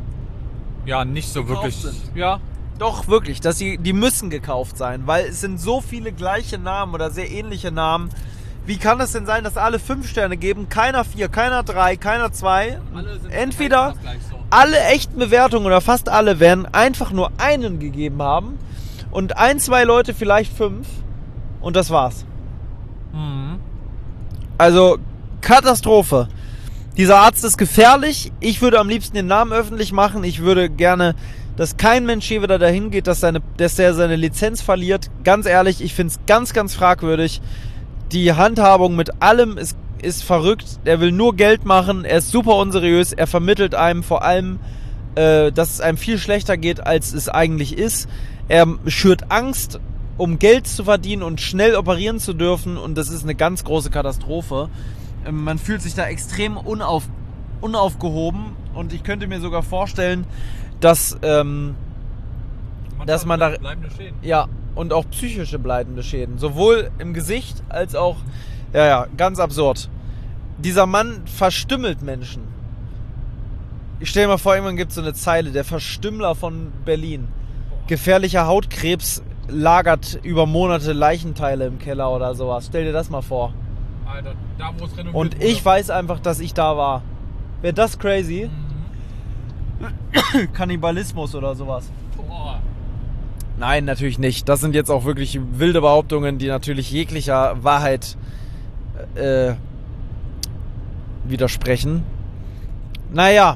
ja nicht so gekauft wirklich sind. Ja. Doch, wirklich. Dass die, die müssen gekauft sein, weil es sind so viele gleiche Namen oder sehr ähnliche Namen. Wie kann es denn sein, dass alle fünf Sterne geben, keiner vier, keiner drei, keiner zwei? Alle sind Entweder gleich so. alle echten Bewertungen oder fast alle werden einfach nur einen gegeben haben und ein, zwei Leute vielleicht fünf und das war's. Mhm. Also Katastrophe. Dieser Arzt ist gefährlich. Ich würde am liebsten den Namen öffentlich machen. Ich würde gerne, dass kein Mensch hier wieder dahin geht, dass, seine, dass er seine Lizenz verliert. Ganz ehrlich, ich finde es ganz, ganz fragwürdig. Die Handhabung mit allem ist, ist verrückt. Er will nur Geld machen. Er ist super unseriös. Er vermittelt einem vor allem, äh, dass es einem viel schlechter geht, als es eigentlich ist. Er schürt Angst, um Geld zu verdienen und schnell operieren zu dürfen. Und das ist eine ganz große Katastrophe. Ähm, man fühlt sich da extrem unauf, unaufgehoben. Und ich könnte mir sogar vorstellen, dass, ähm, dass man da, bleibende Schäden. ja, und auch psychische bleibende Schäden, sowohl im Gesicht als auch, ja, ja, ganz absurd. Dieser Mann verstümmelt Menschen. Ich stelle mir vor, irgendwann gibt es so eine Zeile, der Verstümmler von Berlin. Gefährlicher Hautkrebs lagert über Monate Leichenteile im Keller oder sowas. Stell dir das mal vor. Alter, da wo es renoviert Und wurde. ich weiß einfach, dass ich da war. Wäre das crazy? Mhm. Kannibalismus oder sowas. Boah. Nein, natürlich nicht. Das sind jetzt auch wirklich wilde Behauptungen, die natürlich jeglicher Wahrheit äh, widersprechen. Naja.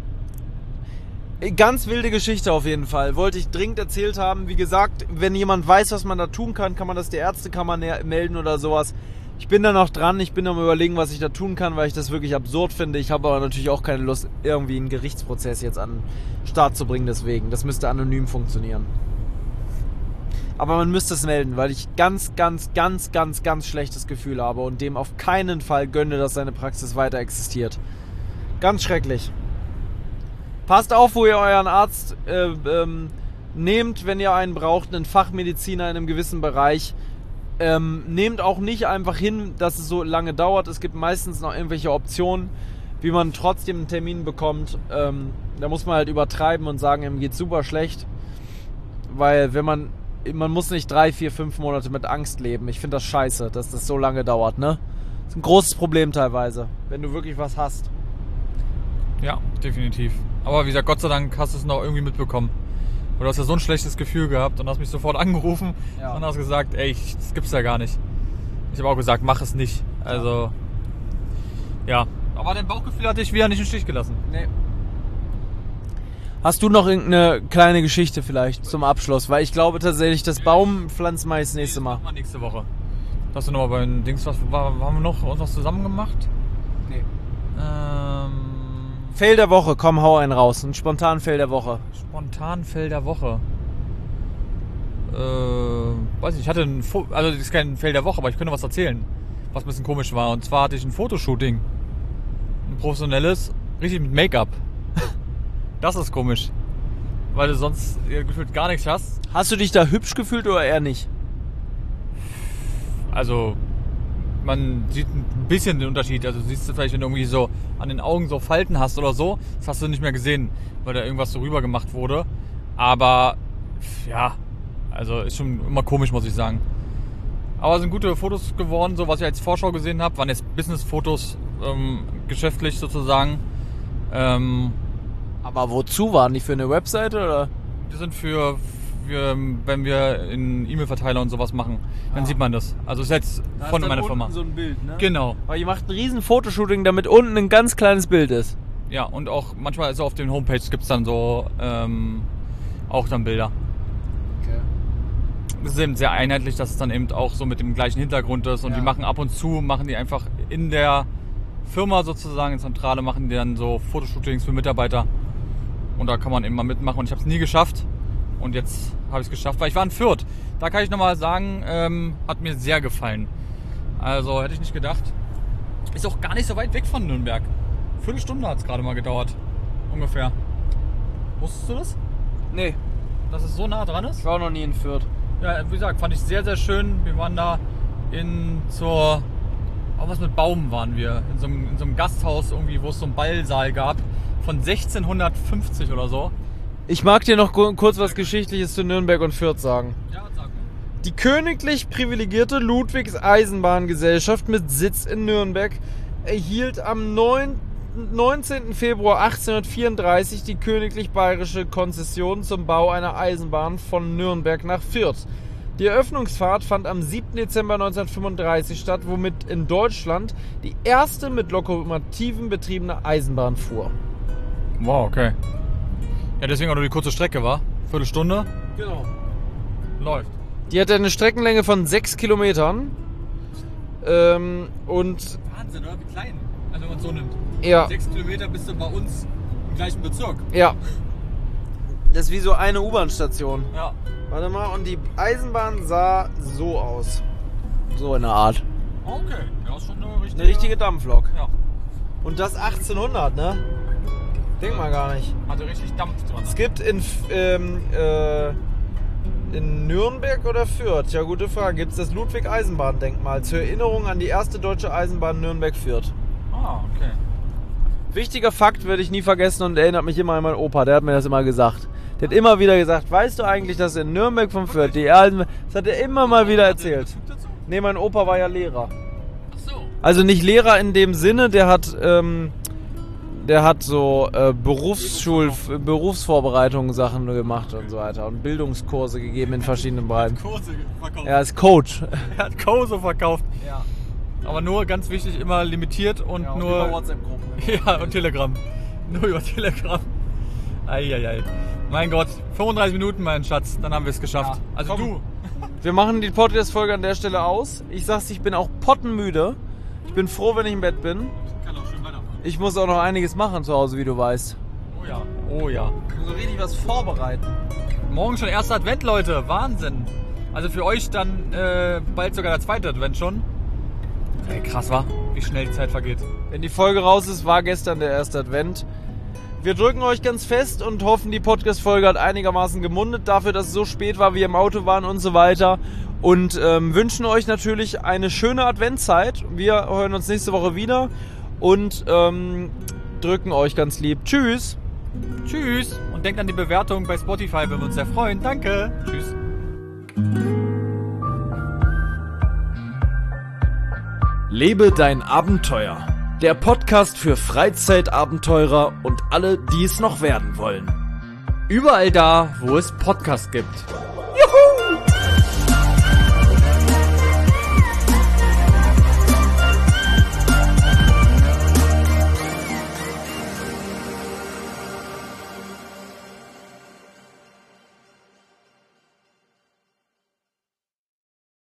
Ganz wilde Geschichte auf jeden Fall. Wollte ich dringend erzählt haben. Wie gesagt, wenn jemand weiß, was man da tun kann, kann man das der Ärztekammer melden oder sowas. Ich bin da noch dran, ich bin am Überlegen, was ich da tun kann, weil ich das wirklich absurd finde. Ich habe aber natürlich auch keine Lust, irgendwie einen Gerichtsprozess jetzt an den Start zu bringen, deswegen. Das müsste anonym funktionieren. Aber man müsste es melden, weil ich ganz, ganz, ganz, ganz, ganz schlechtes Gefühl habe und dem auf keinen Fall gönne, dass seine Praxis weiter existiert. Ganz schrecklich. Passt auf, wo ihr euren Arzt äh, ähm, nehmt, wenn ihr einen braucht, einen Fachmediziner in einem gewissen Bereich. Ähm, nehmt auch nicht einfach hin, dass es so lange dauert. Es gibt meistens noch irgendwelche Optionen, wie man trotzdem einen Termin bekommt. Ähm, da muss man halt übertreiben und sagen, ihm geht's super schlecht. Weil wenn man, man muss nicht drei, vier, fünf Monate mit Angst leben. Ich finde das scheiße, dass das so lange dauert, ne? Das ist ein großes Problem teilweise, wenn du wirklich was hast. Ja, definitiv. Aber wie gesagt, Gott sei Dank hast du es noch irgendwie mitbekommen. Du hast ja so ein schlechtes Gefühl gehabt und hast mich sofort angerufen Ja. und hast gesagt, ey, ich, das gibt's ja gar nicht. Ich habe auch gesagt, mach es nicht. Also, ja. Aber dein Bauchgefühl hat dich wieder nicht im Stich gelassen. Nee. Hast du noch irgendeine kleine Geschichte vielleicht zum Abschluss? Weil ich glaube tatsächlich, das Baumpflanzen mache ich das nächste Mal. Das machen wir nächste Woche. Hast du nochmal bei den Dings, was war, haben wir noch uns was zusammen gemacht? Nee. Ähm, Fail der Woche, komm, hau einen raus. Ein spontan Fail der Woche. Spontan Fail der Woche. Äh, weiß nicht, ich hatte ein, Fo- also das ist kein Fail der Woche, aber ich könnte was erzählen, was ein bisschen komisch war. Und zwar hatte ich ein Fotoshooting. Ein professionelles, richtig mit Make-up. Das ist komisch. Weil du sonst äh, gefühlt gar nichts hast. Hast du dich da hübsch gefühlt oder eher nicht? Also, man sieht ein bisschen den Unterschied. Also siehst du vielleicht, wenn du irgendwie so an den Augen so Falten hast oder so, das hast du nicht mehr gesehen, weil da irgendwas so rüber gemacht wurde. Aber ja, also ist schon immer komisch, muss ich sagen. Aber es sind gute Fotos geworden, so was ich als Vorschau gesehen habe, waren jetzt Business-Fotos, ähm, geschäftlich sozusagen. Ähm, Aber wozu waren die, für eine Webseite oder? Die sind für, für wenn wir in E-Mail-Verteiler und sowas machen, dann Ah. sieht man das. Also ist jetzt Da von ist dann meiner unten Firma. so ein Bild, ne? Genau. Aber ihr macht ein riesen Fotoshooting, damit unten ein ganz kleines Bild ist. Ja, und auch manchmal ist auf den Homepages gibt es dann so ähm, auch dann Bilder. Okay. Das ist eben sehr einheitlich, dass es dann eben auch so mit dem gleichen Hintergrund ist. Und Ja. die machen ab und zu, machen die einfach in der Firma sozusagen, in Zentrale, machen die dann so Fotoshootings für Mitarbeiter. Und da kann man eben mal mitmachen. Und ich habe es nie geschafft. Und jetzt habe ich es geschafft, weil ich war in Fürth. Da kann ich nochmal sagen, ähm, hat mir sehr gefallen. Also hätte ich nicht gedacht. Ist auch gar nicht so weit weg von Nürnberg. Viertelstunde hat es gerade mal gedauert. Ungefähr. Wusstest du das? Nee, Dass es so nah dran ist? ich war auch noch nie in Fürth. Ja, wie gesagt, fand ich sehr, sehr schön. Wir waren da in zur... Auch was mit Baum waren wir. In so einem, in so einem Gasthaus irgendwie, wo es so einen Ballsaal gab. Von sechzehnhundertfünfzig oder so. Ich mag dir noch gu- kurz was Geschichtliches zu Nürnberg und Fürth sagen. Ja, sag mal. Die königlich privilegierte Ludwigs Eisenbahngesellschaft mit Sitz in Nürnberg erhielt am neunzehnten Februar achtzehnhundertvierunddreißig die königlich bayerische Konzession zum Bau einer Eisenbahn von Nürnberg nach Fürth. Die Eröffnungsfahrt fand am siebten Dezember neunzehnhundertfünfunddreißig statt, womit in Deutschland die erste mit Lokomotiven betriebene Eisenbahn fuhr. Wow, okay. Ja, deswegen auch nur die kurze Strecke, war? Viertelstunde? Genau. Läuft. Die hatte eine Streckenlänge von sechs Kilometern. Ähm, und Wahnsinn, oder? Wie klein. Also wenn man es so nimmt. ja, Sechs Kilometer bist du bei uns im gleichen Bezirk. ja. Das ist wie so eine U-Bahn-Station. Ja. Warte mal, und die Eisenbahn sah so aus. So in der Art. Okay. Ja, ist schon eine richtige... Eine richtige Dampflok. Ja. Und das achtzehnhundert, ne? Denk mal gar nicht. Hatte richtig Dampf dran. Es gibt in, ähm, äh, in Nürnberg oder Fürth, ja gute Frage, gibt es das Ludwig-Eisenbahn-Denkmal zur Erinnerung an die erste deutsche Eisenbahn Nürnberg-Fürth. Ah, okay. Wichtiger Fakt werde ich nie vergessen und erinnert mich immer an meinen Opa, der hat mir das immer gesagt. Der hat immer wieder gesagt, weißt du eigentlich, dass in Nürnberg von Fürth die Eisenbahn, das hat er immer mal wieder erzählt. Nee, mein Opa war ja Lehrer. Ach so. Also nicht Lehrer in dem Sinne, der hat, ähm, der hat so äh, Berufsschul, Berufsvorbereitungen Sachen gemacht und so weiter und Bildungskurse gegeben in verschiedenen Bereichen. Kurse verkauft. Er ist Coach. Er hat Kurse verkauft. Ja. Aber nur, ganz wichtig, immer limitiert und Ja, und nur... über WhatsApp-Gruppen. Ja, und Telegram. Nur über Telegram. Eieiei. Mein Gott, fünfunddreißig Minuten, mein Schatz, dann haben wir es geschafft. Ja, Also komm. du. Wir machen die Podcast-Folge an der Stelle aus. Ich sag's, ich bin auch pottenmüde. Ich bin froh, wenn ich im Bett bin. Kann auch schön weitermachen. Ich muss auch noch einiges machen zu Hause, wie du weißt. Oh ja, oh ja. Ich muss so richtig was vorbereiten. Morgen schon erster Advent, Leute. Wahnsinn. Also für euch dann äh, bald sogar der zweite Advent schon. Ey, krass, wa? Wie schnell die Zeit vergeht. Wenn die Folge raus ist, war gestern der erste Advent. Wir drücken euch ganz fest und hoffen, die Podcast-Folge hat einigermaßen gemundet dafür, dass es so spät war, wir im Auto waren und so weiter. Und ähm, wünschen euch natürlich eine schöne Adventszeit. Wir hören uns nächste Woche wieder und ähm, drücken euch ganz lieb. Tschüss! Tschüss. Und denkt an die Bewertung bei Spotify, würden wir uns sehr freuen. Danke. Tschüss. Lebe dein Abenteuer. Der Podcast für Freizeitabenteurer und alle, die es noch werden wollen. Überall da, wo es Podcasts gibt.